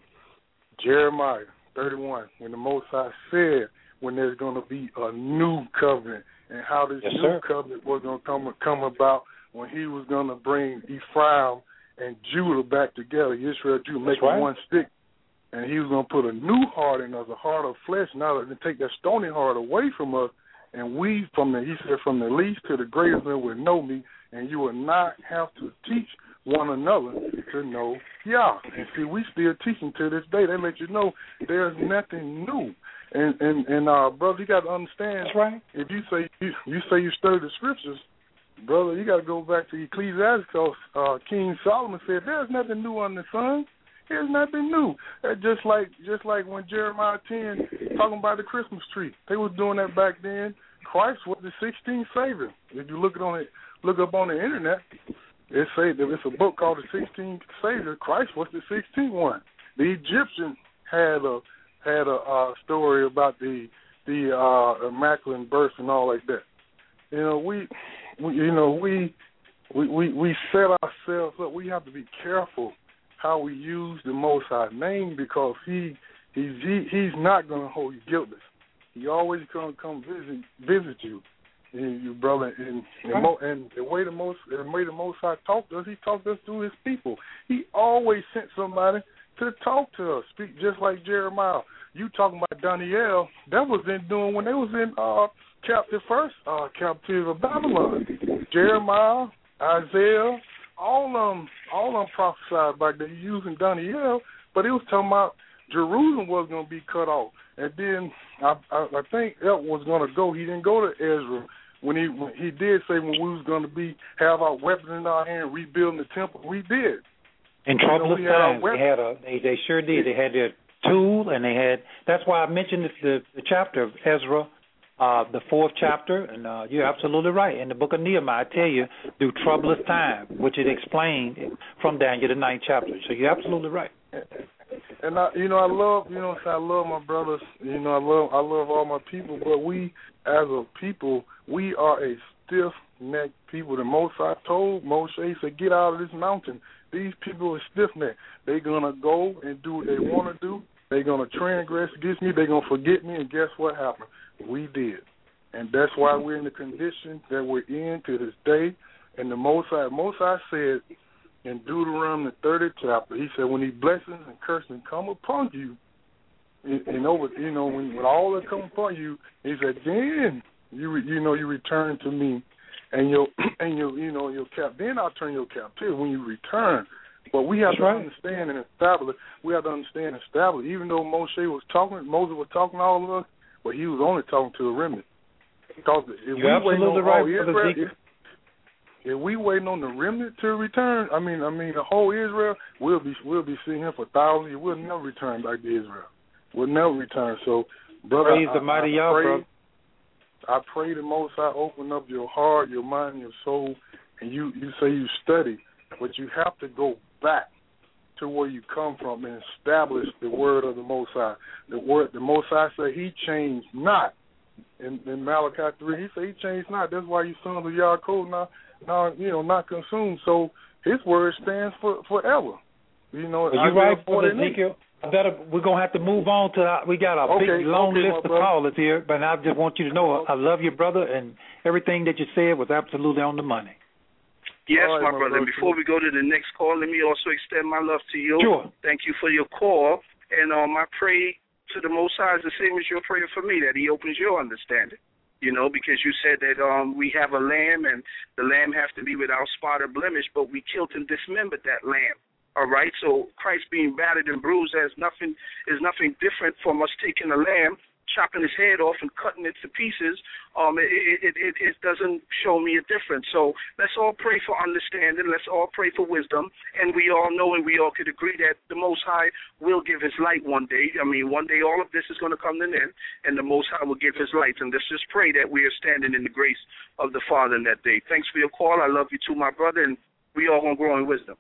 Jeremiah thirty-one, when the Most High said when there's going to be a new covenant and how this yes, new sir. covenant was going to come, come about when he was going to bring Ephraim and Judah back together, Israel, Judah, make right. one stick. And he was going to put a new heart in us, a heart of flesh, now to take that stony heart away from us. And we, from the, he said, from the least to the greatest man will know me, and you will not have to teach one another to know Yah. And see, we still teaching to this day. They let you know there's nothing new. And, and, and uh, brother, you got to understand, that's right. if you say you, you say you study the scriptures, brother, you got to go back to Ecclesiastes. Uh, King Solomon said, there's nothing new under the sun. There's nothing new. Uh, just like just like when Jeremiah ten talking about the Christmas tree, they was doing that back then. Christ was the sixteenth Savior. If you look it on it, look up on the internet, it say that it's a book called the sixteenth Savior. Christ was the sixteenth one. The Egyptian had a had a uh, story about the the uh, immaculate birth and all like that. You know we, we you know we we we we set ourselves up. We have to be careful how we use the Most High name, because he he's he, he's not going to hold you guiltless. He always going to come visit visit you, and you brother. And and, mo, and the way the most the way the Most High talked to us, he talked to us through his people. He always sent somebody to talk to us, speak just like Jeremiah. you talking about Daniel, that was in doing when they was in uh, captive first uh, captivity of Babylon. Jeremiah, Isaiah, all of them, all of them prophesied back then using Daniel, but it was talking about Jerusalem was going to be cut off. And then I, I, I think El was going to go. He didn't go to Ezra when he when he did say when we was going to be have our weapons in our hand, rebuilding the temple. We did. In troublous you know, times, they had a. They, they sure did. They had their tool, and they had. That's why I mentioned the, the chapter of Ezra, uh, the fourth chapter, and uh, you're absolutely right. In the book of Nehemiah, I tell you, through troublous time, which it explained from Daniel the ninth chapter. So you're absolutely right. And I, you know, I love, you know, I love my brothers. You know, I love, I love all my people. But we, as a people, we are a stiff-necked people. The Most High told Moshe, he said, "Get out of this mountain." These people are stiff-necked. They're gonna go and do what they want to do. They're gonna transgress against me. They're gonna forget me. And guess what happened? We did, and that's why we're in the condition that we're in to this day. And the Most High, Most High said in Deuteronomy the thirtieth chapter, he said, when these blessings and cursing come upon you, and, and over, you know, when, when all that come upon you, he said, then you, you know, you return to me, and your, and your, you know, your cap. Then I'll turn your captivity when you return. But we have That's to right. understand and establish. We have to understand and establish. Even though Moshe was talking, Moses was talking to all of us, but he was only talking to the remnant. Because if You're we absolutely right, all Israel, if, if we waiting on the remnant to return, I mean, I mean, the whole Israel, we'll be we'll be seeing him for thousands years. We'll never return back to Israel. We'll never return. So, brother, praise I, the mighty I, Yah, pray, brother. I pray the Most High open up your heart, your mind, and your soul, and you you say you study, but you have to go back to where you come from and establish the word of the Most High. The word, the Most High said He changed not. In, in Malachi three, He said He changed not. That's why you sons of Yaakov now. Now, you know, not consumed. So His word stands for forever. You know, are you right, Brother Ezekiel? I better, we're going to have to move on to, our, we got a okay, big, long okay, list of callers here, but I just want you to know I love you, brother, and everything that you said was absolutely on the money. Yes, right, my, my brother. brother. And before we go to the next call, let me also extend my love to you. Sure. Thank you for your call. And um, I pray to the Most High the same as your prayer for me, that He opens your understanding. You know, because you said that um, we have a lamb, and the lamb has to be without spot or blemish, but we killed and dismembered that lamb. All right, so Christ being battered and bruised has nothing is nothing different from us taking a lamb, chopping his head off, and cutting it to pieces. Um, it, it, it, it doesn't show me a difference. So let's all pray for understanding. Let's all pray for wisdom. And we all know and we all could agree that the Most High will give His light one day. I mean, one day all of this is going to come to an end, and the Most High will give His light. And let's just pray that we are standing in the grace of the Father in that day. Thanks for your call. I love you too, my brother, and we all going to grow in wisdom.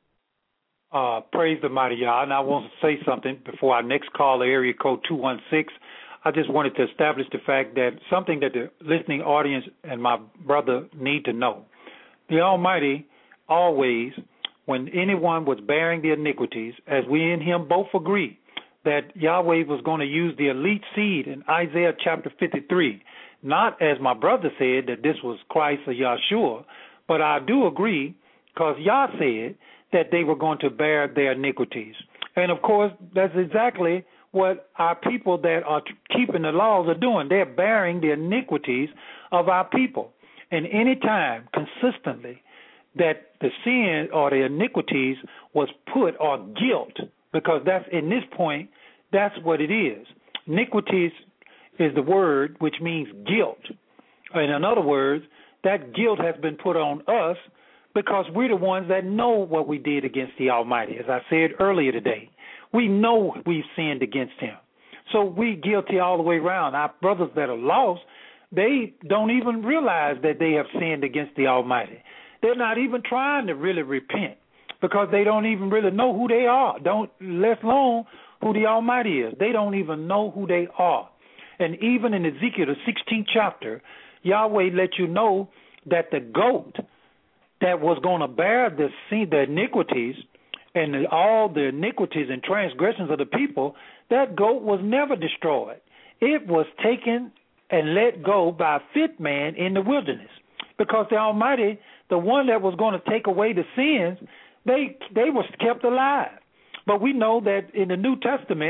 Uh, praise the mighty Yah. And I want to say something before our next caller, area code two one six. I just wanted to establish the fact that something that the listening audience and my brother need to know. The Almighty always, when anyone was bearing the iniquities, as we and Him both agree, that Yahweh was going to use the elite seed in Isaiah chapter fifty-three, not as my brother said that this was Christ or Yahshua, but I do agree because Yah said that they were going to bear their iniquities. And, of course, that's exactly what our people that are keeping the laws are doing. They're bearing the iniquities of our people. And any time, consistently, that the sin or the iniquities was put, or guilt, because that's, in this point, that's what it is. Iniquities is the word which means guilt. And in other words, that guilt has been put on us because we're the ones that know what we did against the Almighty. As I said earlier today, we know we've sinned against Him. So we guilty all the way around. Our brothers that are lost, they don't even realize that they have sinned against the Almighty. They're not even trying to really repent because they don't even really know who they are, don't let alone who the Almighty is. They don't even know who they are. And even in Ezekiel, the sixteenth chapter, Yahweh let you know that the goat that was going to bear the sin, the iniquities and the, all the iniquities and transgressions of the people, that goat was never destroyed. It was taken and let go by a fit man in the wilderness because the Almighty, the one that was going to take away the sins, they they was kept alive. But we know that in the New Testament,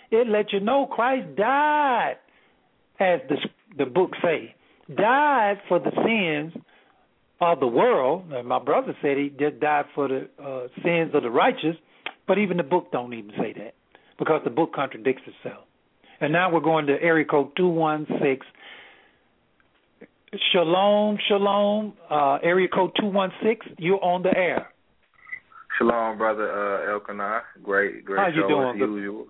it let you know Christ died, as the the book say, died for the sins of the world. And my brother said he just died for the uh, sins of the righteous, but even the book don't even say that because the book contradicts itself. And now we're going to area code two one six. Shalom, shalom, uh, area code two one six, you're on the air. Shalom, brother uh, Elkanah. Great, great How you show doing? as usual.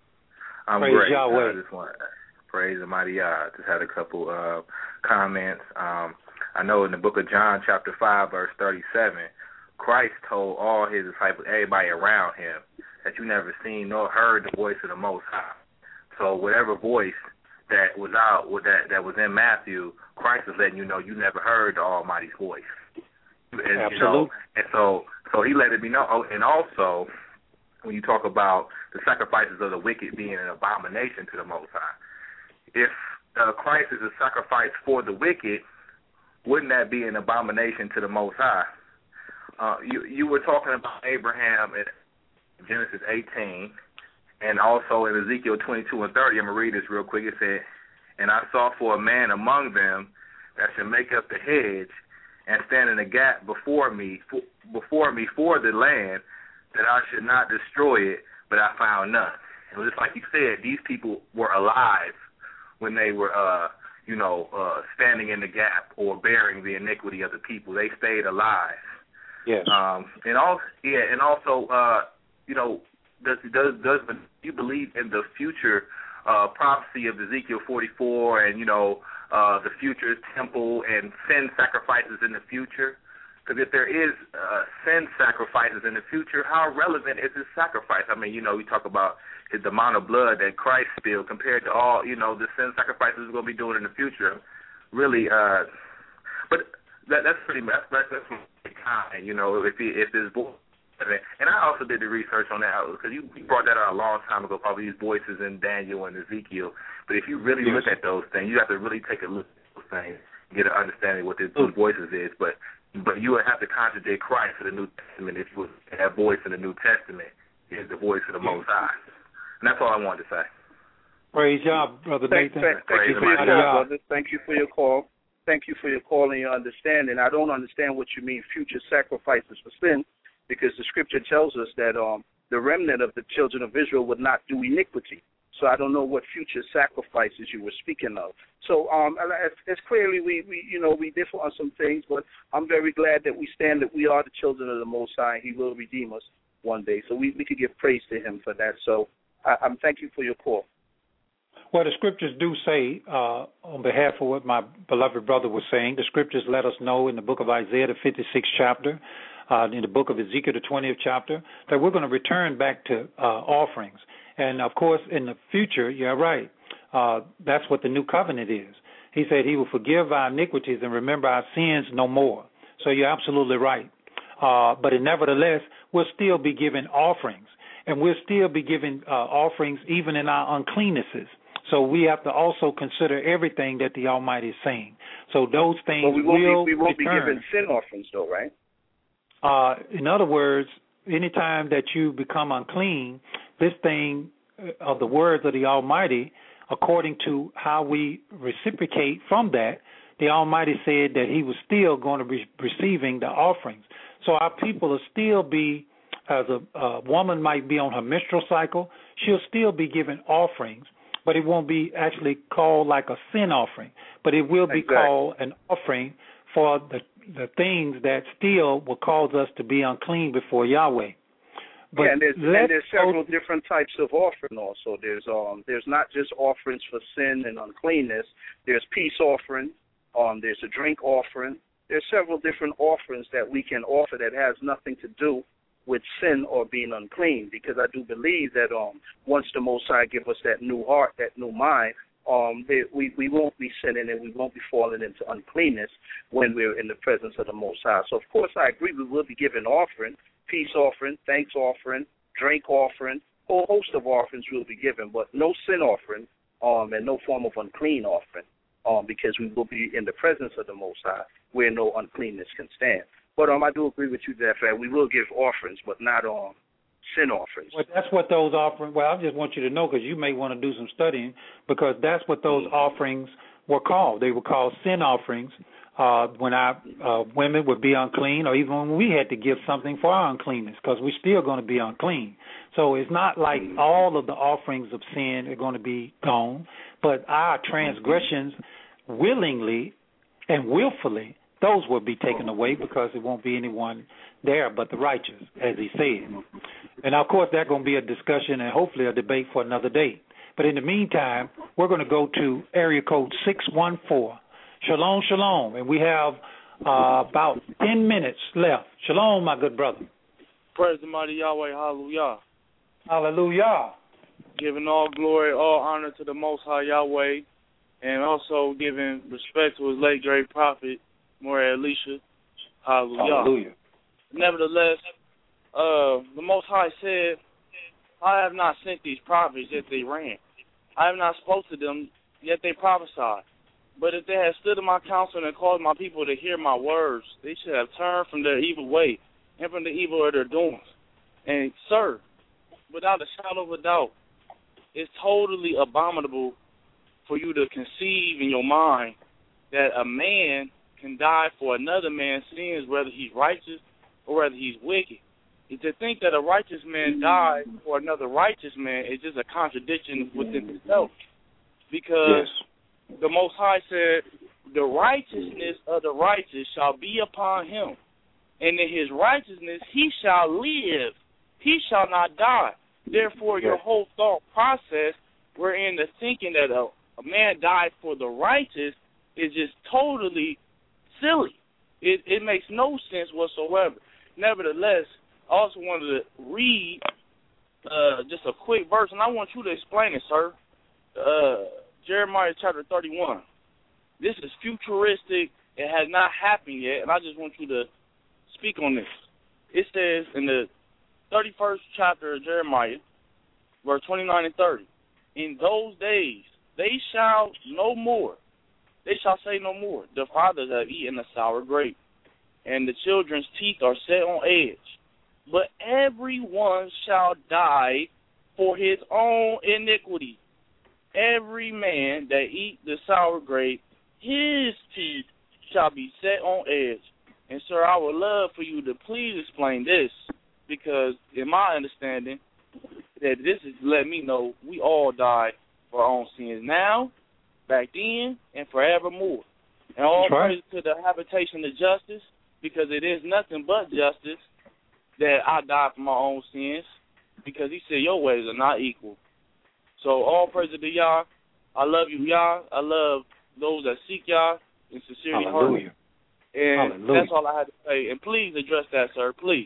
I'm Praise great. Yahweh. I just want praise the mighty Yah. Just had a couple uh, comments. Um, I know in the book of John, chapter five, verse thirty-seven, Christ told all his disciples, everybody around him, that you never seen nor heard the voice of the Most High. So whatever voice that was out, that that was in Matthew, Christ was letting you know you never heard the Almighty's voice. And, Absolutely. You know, and so, so he let it be known. Oh, and also, when you talk about the sacrifices of the wicked being an abomination to the Most High, if uh, Christ is a sacrifice for the wicked, wouldn't that be an abomination to the Most High? Uh, you you were talking about Abraham in Genesis eighteen, and also in Ezekiel twenty-two and thirty. I'm going to read this real quick. It said, "And I saw for a man among them that should make up the hedge and stand in the gap before me, for, before me for the land, that I should not destroy it, but I found none." And just like you said, these people were alive when they were, uh, you know, uh, standing in the gap or bearing the iniquity of the people. They stayed alive. Yes. Um, and also, yeah, and also, uh, you know, does does does you believe in the future uh, prophecy of Ezekiel forty-four and, you know, uh, the future temple and sin sacrifices in the future? Because if there is uh, sin sacrifices in the future, how relevant is this sacrifice? I mean, you know, we talk about the amount of blood that Christ spilled compared to all, you know, the sin sacrifices we're going to be doing in the future. Really, uh, but that, that's pretty much, that's, that's kind, you know, if he, if this boy, and I also did the research on that, because you brought that out a long time ago, probably these voices in Daniel and Ezekiel. But if you really yes. look at those things, you have to really take a look at those things, get an understanding of what these two voices is. But but you would have to contradict Christ for the New Testament if you would have voice in the New Testament is the voice of the Most High. And that's all I wanted to say. Praise God, Brother Thank, Nathan. thank, thank you for your call, brother. Thank you for your call. Thank you for your call and your understanding. I don't understand what you mean future sacrifices for sin, because the scripture tells us that um, the remnant of the children of Israel would not do iniquity. So I don't know what future sacrifices you were speaking of. So um, it's clearly we, we, you know, we differ on some things, but I'm very glad that we stand that we are the children of the Most High. He will redeem us one day. So we, we could give praise to him for that. So I, I'm thank you for your call. Well, the scriptures do say, uh, on behalf of what my beloved brother was saying, the scriptures let us know in the book of Isaiah, the fifty-sixth chapter, uh, in the book of Ezekiel, the twentieth chapter, that we're going to return back to uh, offerings. And, of course, in the future, you're right, uh, that's what the new covenant is. He said he will forgive our iniquities and remember our sins no more. So you're absolutely right. Uh, but nevertheless, we'll still be giving offerings, and we'll still be giving uh, offerings even in our uncleannesses. So we have to also consider everything that the Almighty is saying. So those things but we won't will be, we won't return. be giving sin offerings, though, right? Uh, in other words, anytime that you become unclean, this thing of the words of the Almighty, according to how we reciprocate from that, the Almighty said that he was still going to be receiving the offerings. So our people will still be, as a, a woman might be on her menstrual cycle, she'll still be giving offerings, but it won't be actually called like a sin offering, but it will be exactly. called an offering for the the things that still will cause us to be unclean before Yahweh. But yeah, and there's, and there's several different types of offering also. There's um there's not just offerings for sin and uncleanness. There's peace offering. Um, there's a drink offering. There's several different offerings that we can offer that has nothing to do with sin or being unclean, because I do believe that um once the Most High give us that new heart, that new mind, um they, we, we won't be sinning and we won't be falling into uncleanness when we're in the presence of the Most High. So, of course, I agree we will be giving offering, peace offering, thanks offering, drink offering, a whole host of offerings will be given, but no sin offering um and no form of unclean offering um because we will be in the presence of the Most High where no uncleanness can stand. But um, I do agree with you that we will give offerings, but not um, sin offerings. Well, that's what those offerings. Well, I just want you to know because you may want to do some studying because that's what those mm-hmm. offerings were called. They were called sin offerings. Uh, when our uh, women would be unclean, or even when we had to give something for our uncleanness, because we're still going to be unclean. So it's not like all of the offerings of sin are going to be gone, but our transgressions willingly and willfully, those will be taken away because there won't be anyone there but the righteous, as he said. And, of course, that's going to be a discussion and hopefully a debate for another day. But in the meantime, we're going to go to area code six one four. Shalom, shalom. And we have uh, about ten minutes left. Shalom, my good brother. Praise the mighty Yahweh. Hallelujah. Hallelujah. Giving all glory, all honor to the Most High Yahweh, and also giving respect to his late great prophet, Moriah Elisha. Hallelujah. Hallelujah. Nevertheless, uh, the Most High said, I have not sent these prophets, yet they ran. I have not spoke to them, yet they prophesied. But if they had stood in my counsel and caused my people to hear my words, they should have turned from their evil way and from the evil of their doings. And, sir, without a shadow of a doubt, it's totally abominable for you to conceive in your mind that a man can die for another man's sins, whether he's righteous or whether he's wicked. And to think that a righteous man died for another righteous man is just a contradiction within itself. Because yes. the Most High said, the righteousness of the righteous shall be upon him, and in his righteousness he shall live. He shall not die. Therefore, your whole thought process, wherein the thinking that a, a man died for the righteous, is just totally silly. It, it makes no sense whatsoever. Nevertheless, I also wanted to read uh, just a quick verse, and I want you to explain it, sir. Uh, Jeremiah chapter thirty-one. This is futuristic. It has not happened yet, and I just want you to speak on this. It says in the thirty-first chapter of Jeremiah, verse twenty-nine and thirty, in those days they shall no more, they shall say no more, the fathers have eaten a sour grape, and the children's teeth are set on edge. But everyone shall die for his own iniquity. Every man that eat the sour grape, his teeth shall be set on edge. And, sir, I would love for you to please explain this, because in my understanding, that this is letting me know we all die for our own sins now, back then, and forevermore. And all praise to the habitation of justice, because it is nothing but justice that I die for my own sins, because he said your ways are not equal. So all praise to Yah. I love you, Yah. I love those that seek Yah in sincerity. Hallelujah. And Hallelujah. that's all I had to say. And please address that, sir, please.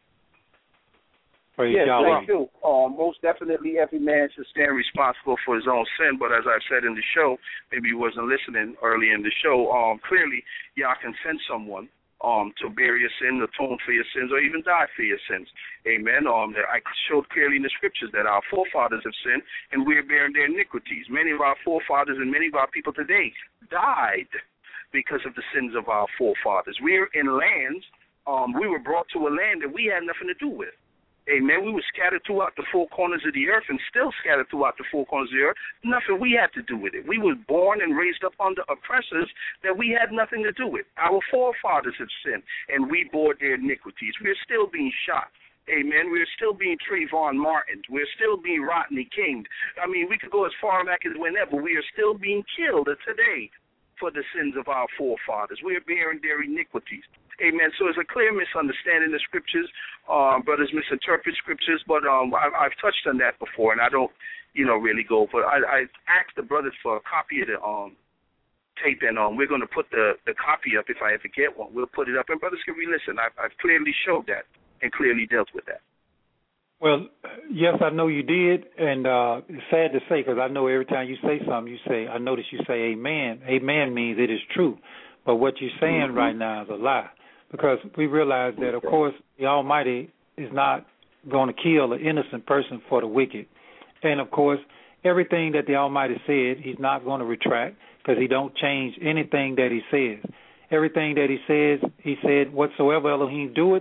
Praise yes, Yahweh. thank you. Uh, most definitely every man should stand responsible for his own sin, but as I said in the show, maybe you wasn't listening early in the show, um, clearly Yah can send someone um, to bear your sin, atone for your sins, or even die for your sins. Amen. Um, I showed clearly in the scriptures that our forefathers have sinned, and we're bearing their iniquities. Many of our forefathers and many of our people today died because of the sins of our forefathers. We're in lands, um, we were brought to a land that we had nothing to do with. Amen. We were scattered throughout the four corners of the earth and still scattered throughout the four corners of the earth. Nothing we had to do with it. We were born and raised up under oppressors that we had nothing to do with. Our forefathers have sinned, and we bore their iniquities. We're still being shot. Amen. We're still being Trayvon Martin. We're still being Rodney King. I mean, we could go as far back as whenever. We are still being killed today for the sins of our forefathers. We are bearing their iniquities. Amen. So it's a clear misunderstanding of scriptures. Uh, brothers misinterpret scriptures, but um, I, I've touched on that before, and I don't, you know, really go. But I, I asked the brothers for a copy of the um, tape, and um, we're going to put the, the copy up if I ever get one. We'll put it up, and brothers can re-listen. I've, I've clearly showed that and clearly dealt with that. Well, yes, I know you did, and uh, it's sad to say because I know every time you say something, you say, I notice you say amen. Amen means it is true, but what you're saying mm-hmm. right now is a lie. Because we realize that, of course, the Almighty is not going to kill an innocent person for the wicked. And, of course, everything that the Almighty said, he's not going to retract because he don't change anything that he says. Everything that he says, he said, whatsoever Elohim doeth,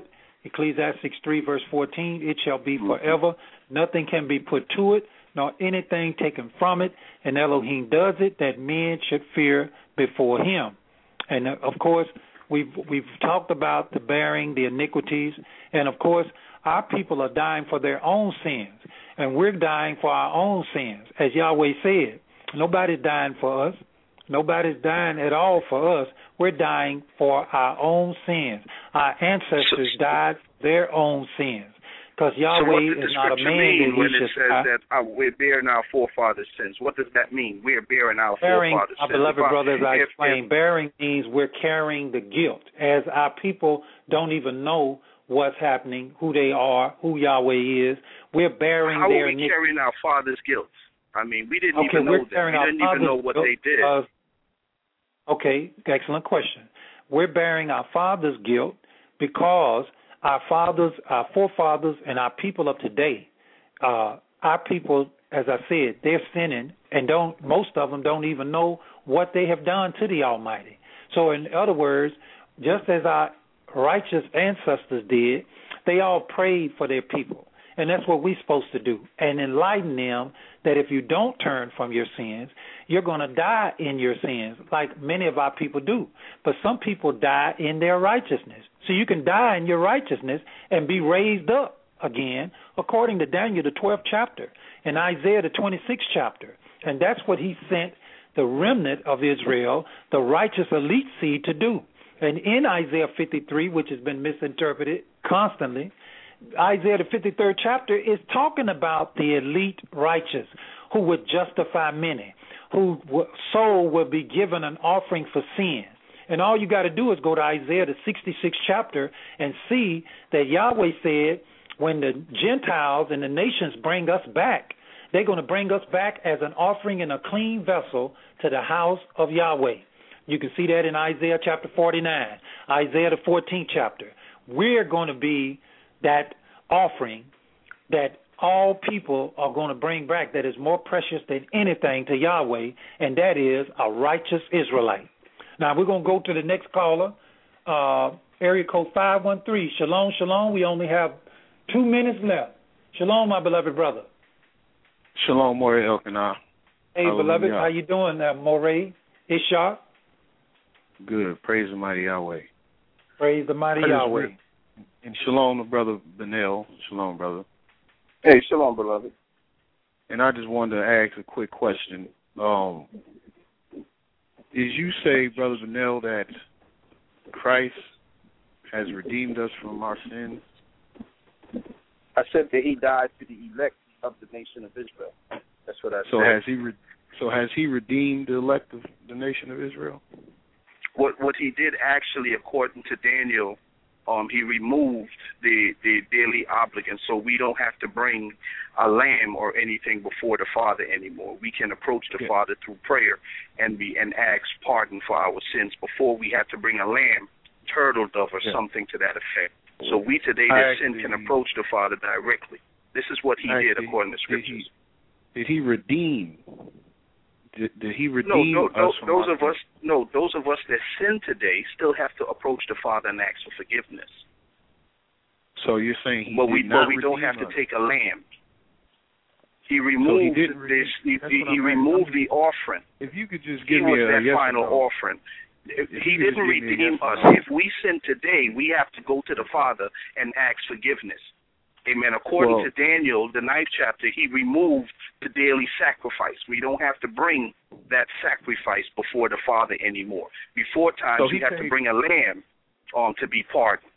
Ecclesiastes three, verse fourteen, it shall be forever. Nothing can be put to it, nor anything taken from it. And Elohim does it that men should fear before him. And, uh, of course, we've, we've talked about the bearing, the iniquities. And, of course, our people are dying for their own sins. And we're dying for our own sins. As Yahweh said, nobody's dying for us. Nobody's dying at all for us. We're dying for our own sins. Our ancestors died for their own sins. Because Yahweh so is not a man mean that when he it should says die. that uh, we're bearing our forefathers' sins? What does that mean? We're bearing our bearing, forefathers' our sins. beloved If I- brothers, I if- explained, if- bearing means we're carrying the guilt. As our people don't even know what's happening, who they are, who Yahweh is, we're bearing How their are we iniquity. carrying our father's guilt? I mean, we didn't Okay, even we're know that. carrying We our didn't even father's know what guilt they did. because- okay, excellent question. We're bearing our father's guilt because our fathers, our forefathers, and our people of today, uh, our people, as I said, they're sinning, and don't most of them don't even know what they have done to the Almighty. So, in other words, just as our righteous ancestors did, they all prayed for their people, and that's what we're supposed to do, and enlighten them that if you don't turn from your sins, you're going to die in your sins, like many of our people do. But some people die in their righteousness. So you can die in your righteousness and be raised up again, according to Daniel, the twelfth chapter, and Isaiah, the twenty-sixth chapter. And that's what he sent the remnant of Israel, the righteous elite seed, to do. And in Isaiah fifty-three, which has been misinterpreted constantly, Isaiah, the fifty-third chapter, is talking about the elite righteous who would justify many, whose soul will be given an offering for sin. And all you got to do is go to Isaiah, the sixty-sixth chapter, and see that Yahweh said when the Gentiles and the nations bring us back, they're going to bring us back as an offering in a clean vessel to the house of Yahweh. You can see that in Isaiah chapter forty-nine, Isaiah the fourteenth chapter. We're going to be that offering that all people are going to bring back that is more precious than anything to Yahweh, and that is a righteous Israelite. Now, we're going to go to the next caller, uh, area code five one three. Shalom, shalom. We only have two minutes left. Shalom, my beloved brother. Shalom, Morey Elkanah. Hey, Hallelujah. beloved, how you doing, uh, Morey Ishak? Good. Praise the mighty Yahweh. Praise the mighty Praise Yahweh. And shalom to Brother Benel. Shalom, brother. Hey, shalom, beloved. And I just wanted to ask a quick question. Um, is you say, Brother Benel, that Christ has redeemed us from our sins? I said that he died to the elect of the nation of Israel. That's what I so said. Has he re- so has he redeemed the elect of the nation of Israel? What what he did actually, according to Daniel, um, he removed the, the daily obligation, so we don't have to bring a lamb or anything before the Father anymore. We can approach the yeah. Father through prayer and be and ask pardon for our sins. Before we had to bring a lamb, turtle dove, or yeah. something to that effect. So we today I that actually, sin can approach the Father directly. This is what he actually, did according to Scriptures. Did he, did he redeem? Did, did he No, redeem no, no, us from those our of us, no, those of us that sin today still have to approach the Father and ask for forgiveness. So you're saying he but did we, not but we don't redeem have to us. take a lamb. He removed so he didn't this. He, That's he, what he I'm removed asking. the offering. If you could just He give me was a that yes final or no. offering. If If he you could didn't just give me a redeem yes or us. no. If we sin today, we have to go to the Father and ask forgiveness. Amen. According well, to Daniel, the ninth chapter, he removed the daily sacrifice. We don't have to bring that sacrifice before the Father anymore. Before times, so we had paid, to bring a lamb um, to be pardoned.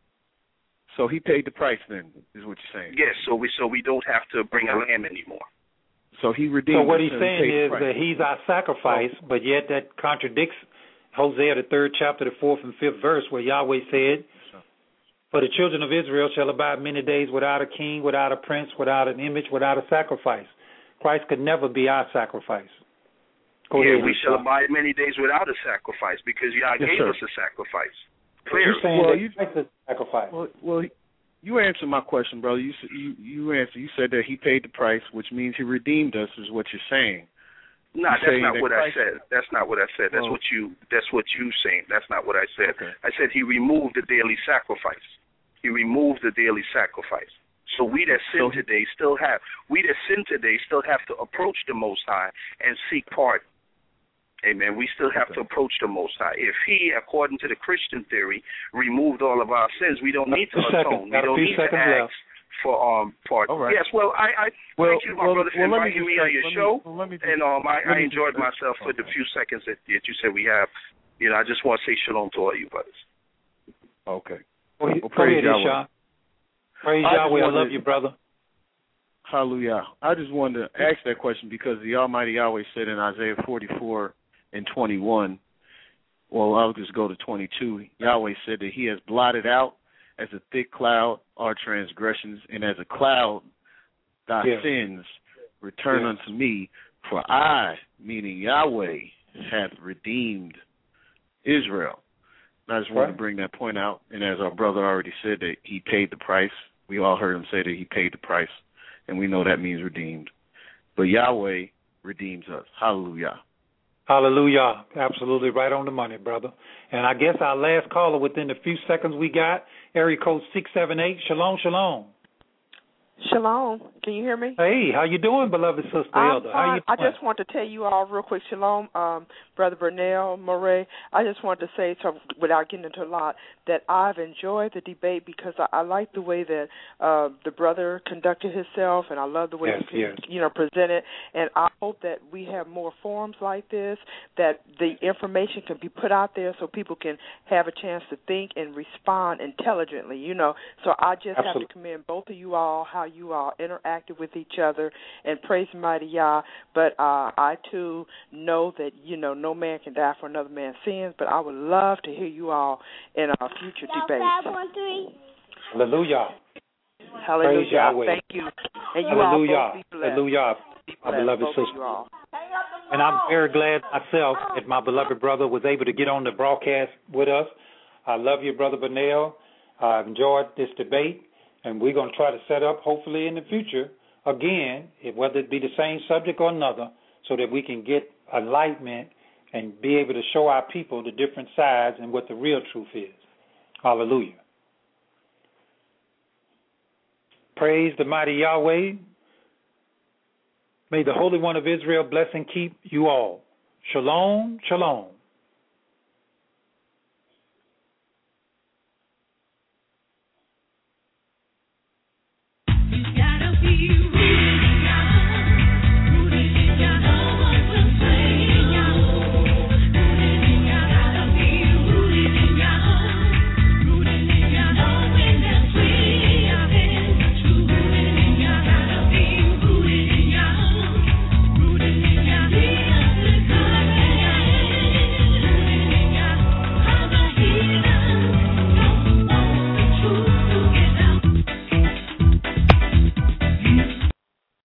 So he paid the price then, is what you're saying? Yes, so we so we don't have to bring a lamb anymore. So he redeemed So what us he's and he saying paid the is price. that he's our sacrifice, oh. but yet that contradicts Hosea, the third chapter, the fourth and fifth verse, where Yahweh said, "For the children of Israel shall abide many days without a king, without a prince, without an image, without a sacrifice." Christ could never be our sacrifice. Go yeah, ahead, we shall Ishak. abide many days without a sacrifice because Yah Yes, gave sir. us a sacrifice. You're Clearly. saying Well, that you- Christ is a sacrifice. Well, well, you answered my question, brother. You s- you you answered. You said that he paid the price, which means he redeemed us, is what you're saying. No, You're that's saying not that what Christ- I said. That's not what I said. That's Well- what you. That's what you saying. That's not what I said. Okay. I said he removed the daily sacrifice. He removed the daily sacrifice. So we that sin So- today still have we that sin today still have to approach the Most High and seek pardon. Amen. We still have Okay. to approach the Most High. If He, according to the Christian theory, removed all of our sins, we don't need to Two seconds. atone. We Got a don't few need to seconds ask left. for um pardon. All right. Yes. Well, I, I Well, thank you, my well, brother, for well, let me inviting just me say- on your let me- show. well, let me just- and um, I, let I me enjoyed just say- myself for the okay. few seconds that, that you said we have. You know, I just want to say shalom to all you brothers. Okay. Well, Well, go praise ahead, Yahweh. Ishan. Praise I just Yahweh. I wanted- love you, brother. Hallelujah. I just wanted to ask that question because the Almighty Yahweh said in Isaiah forty-four and twenty-one, well, I'll just go to twenty-two. Yahweh said that He has blotted out as a thick cloud our transgressions, and as a cloud thy Yes. sins return Yes. unto me. For I, meaning Yahweh, hath redeemed Israel. And I just wanted Right. to bring that point out. And as our brother already said, that he paid the price. We all heard him say that he paid the price. And we know that means redeemed. But Yahweh redeems us. Hallelujah. Hallelujah. Absolutely right on the money, brother. And I guess our last caller within the few seconds we got, area code six seven eight. Shalom, shalom. Shalom. Can you hear me? Hey, how you doing, beloved sister I'm Elder? How fine. you I doing? just want to tell you all real quick, Shalom, um, Brother Burnell, Murray. I just wanted to say, so without getting into a lot, that I've enjoyed the debate because I, I like the way that uh, the brother conducted himself, and I love the way Yes, he yes. you know presented. And I hope that we have more forums like this, that the information can be put out there so people can have a chance to think and respond intelligently. You know, so I just Absolutely. have to commend both of you all, how you all interacted with each other, and praise Mighty Yah. But uh, I too know that you know no man can die for another man's sins. But I would love to hear you all in our future debates. Hallelujah. Hallelujah. Praise Yahweh. Thank you. And you Hallelujah. all both be blessed. Hallelujah. Be My blessed, beloved both of sister. you all. And I'm very glad myself that my beloved brother was able to get on the broadcast with us. I love you, Brother Burnell. I've enjoyed this debate, and we're going to try to set up, hopefully in the future, again, if, whether it be the same subject or another, so that we can get enlightenment and be able to show our people the different sides and what the real truth is. Hallelujah. Praise the mighty Yahweh. May the Holy One of Israel bless and keep you all. Shalom, shalom.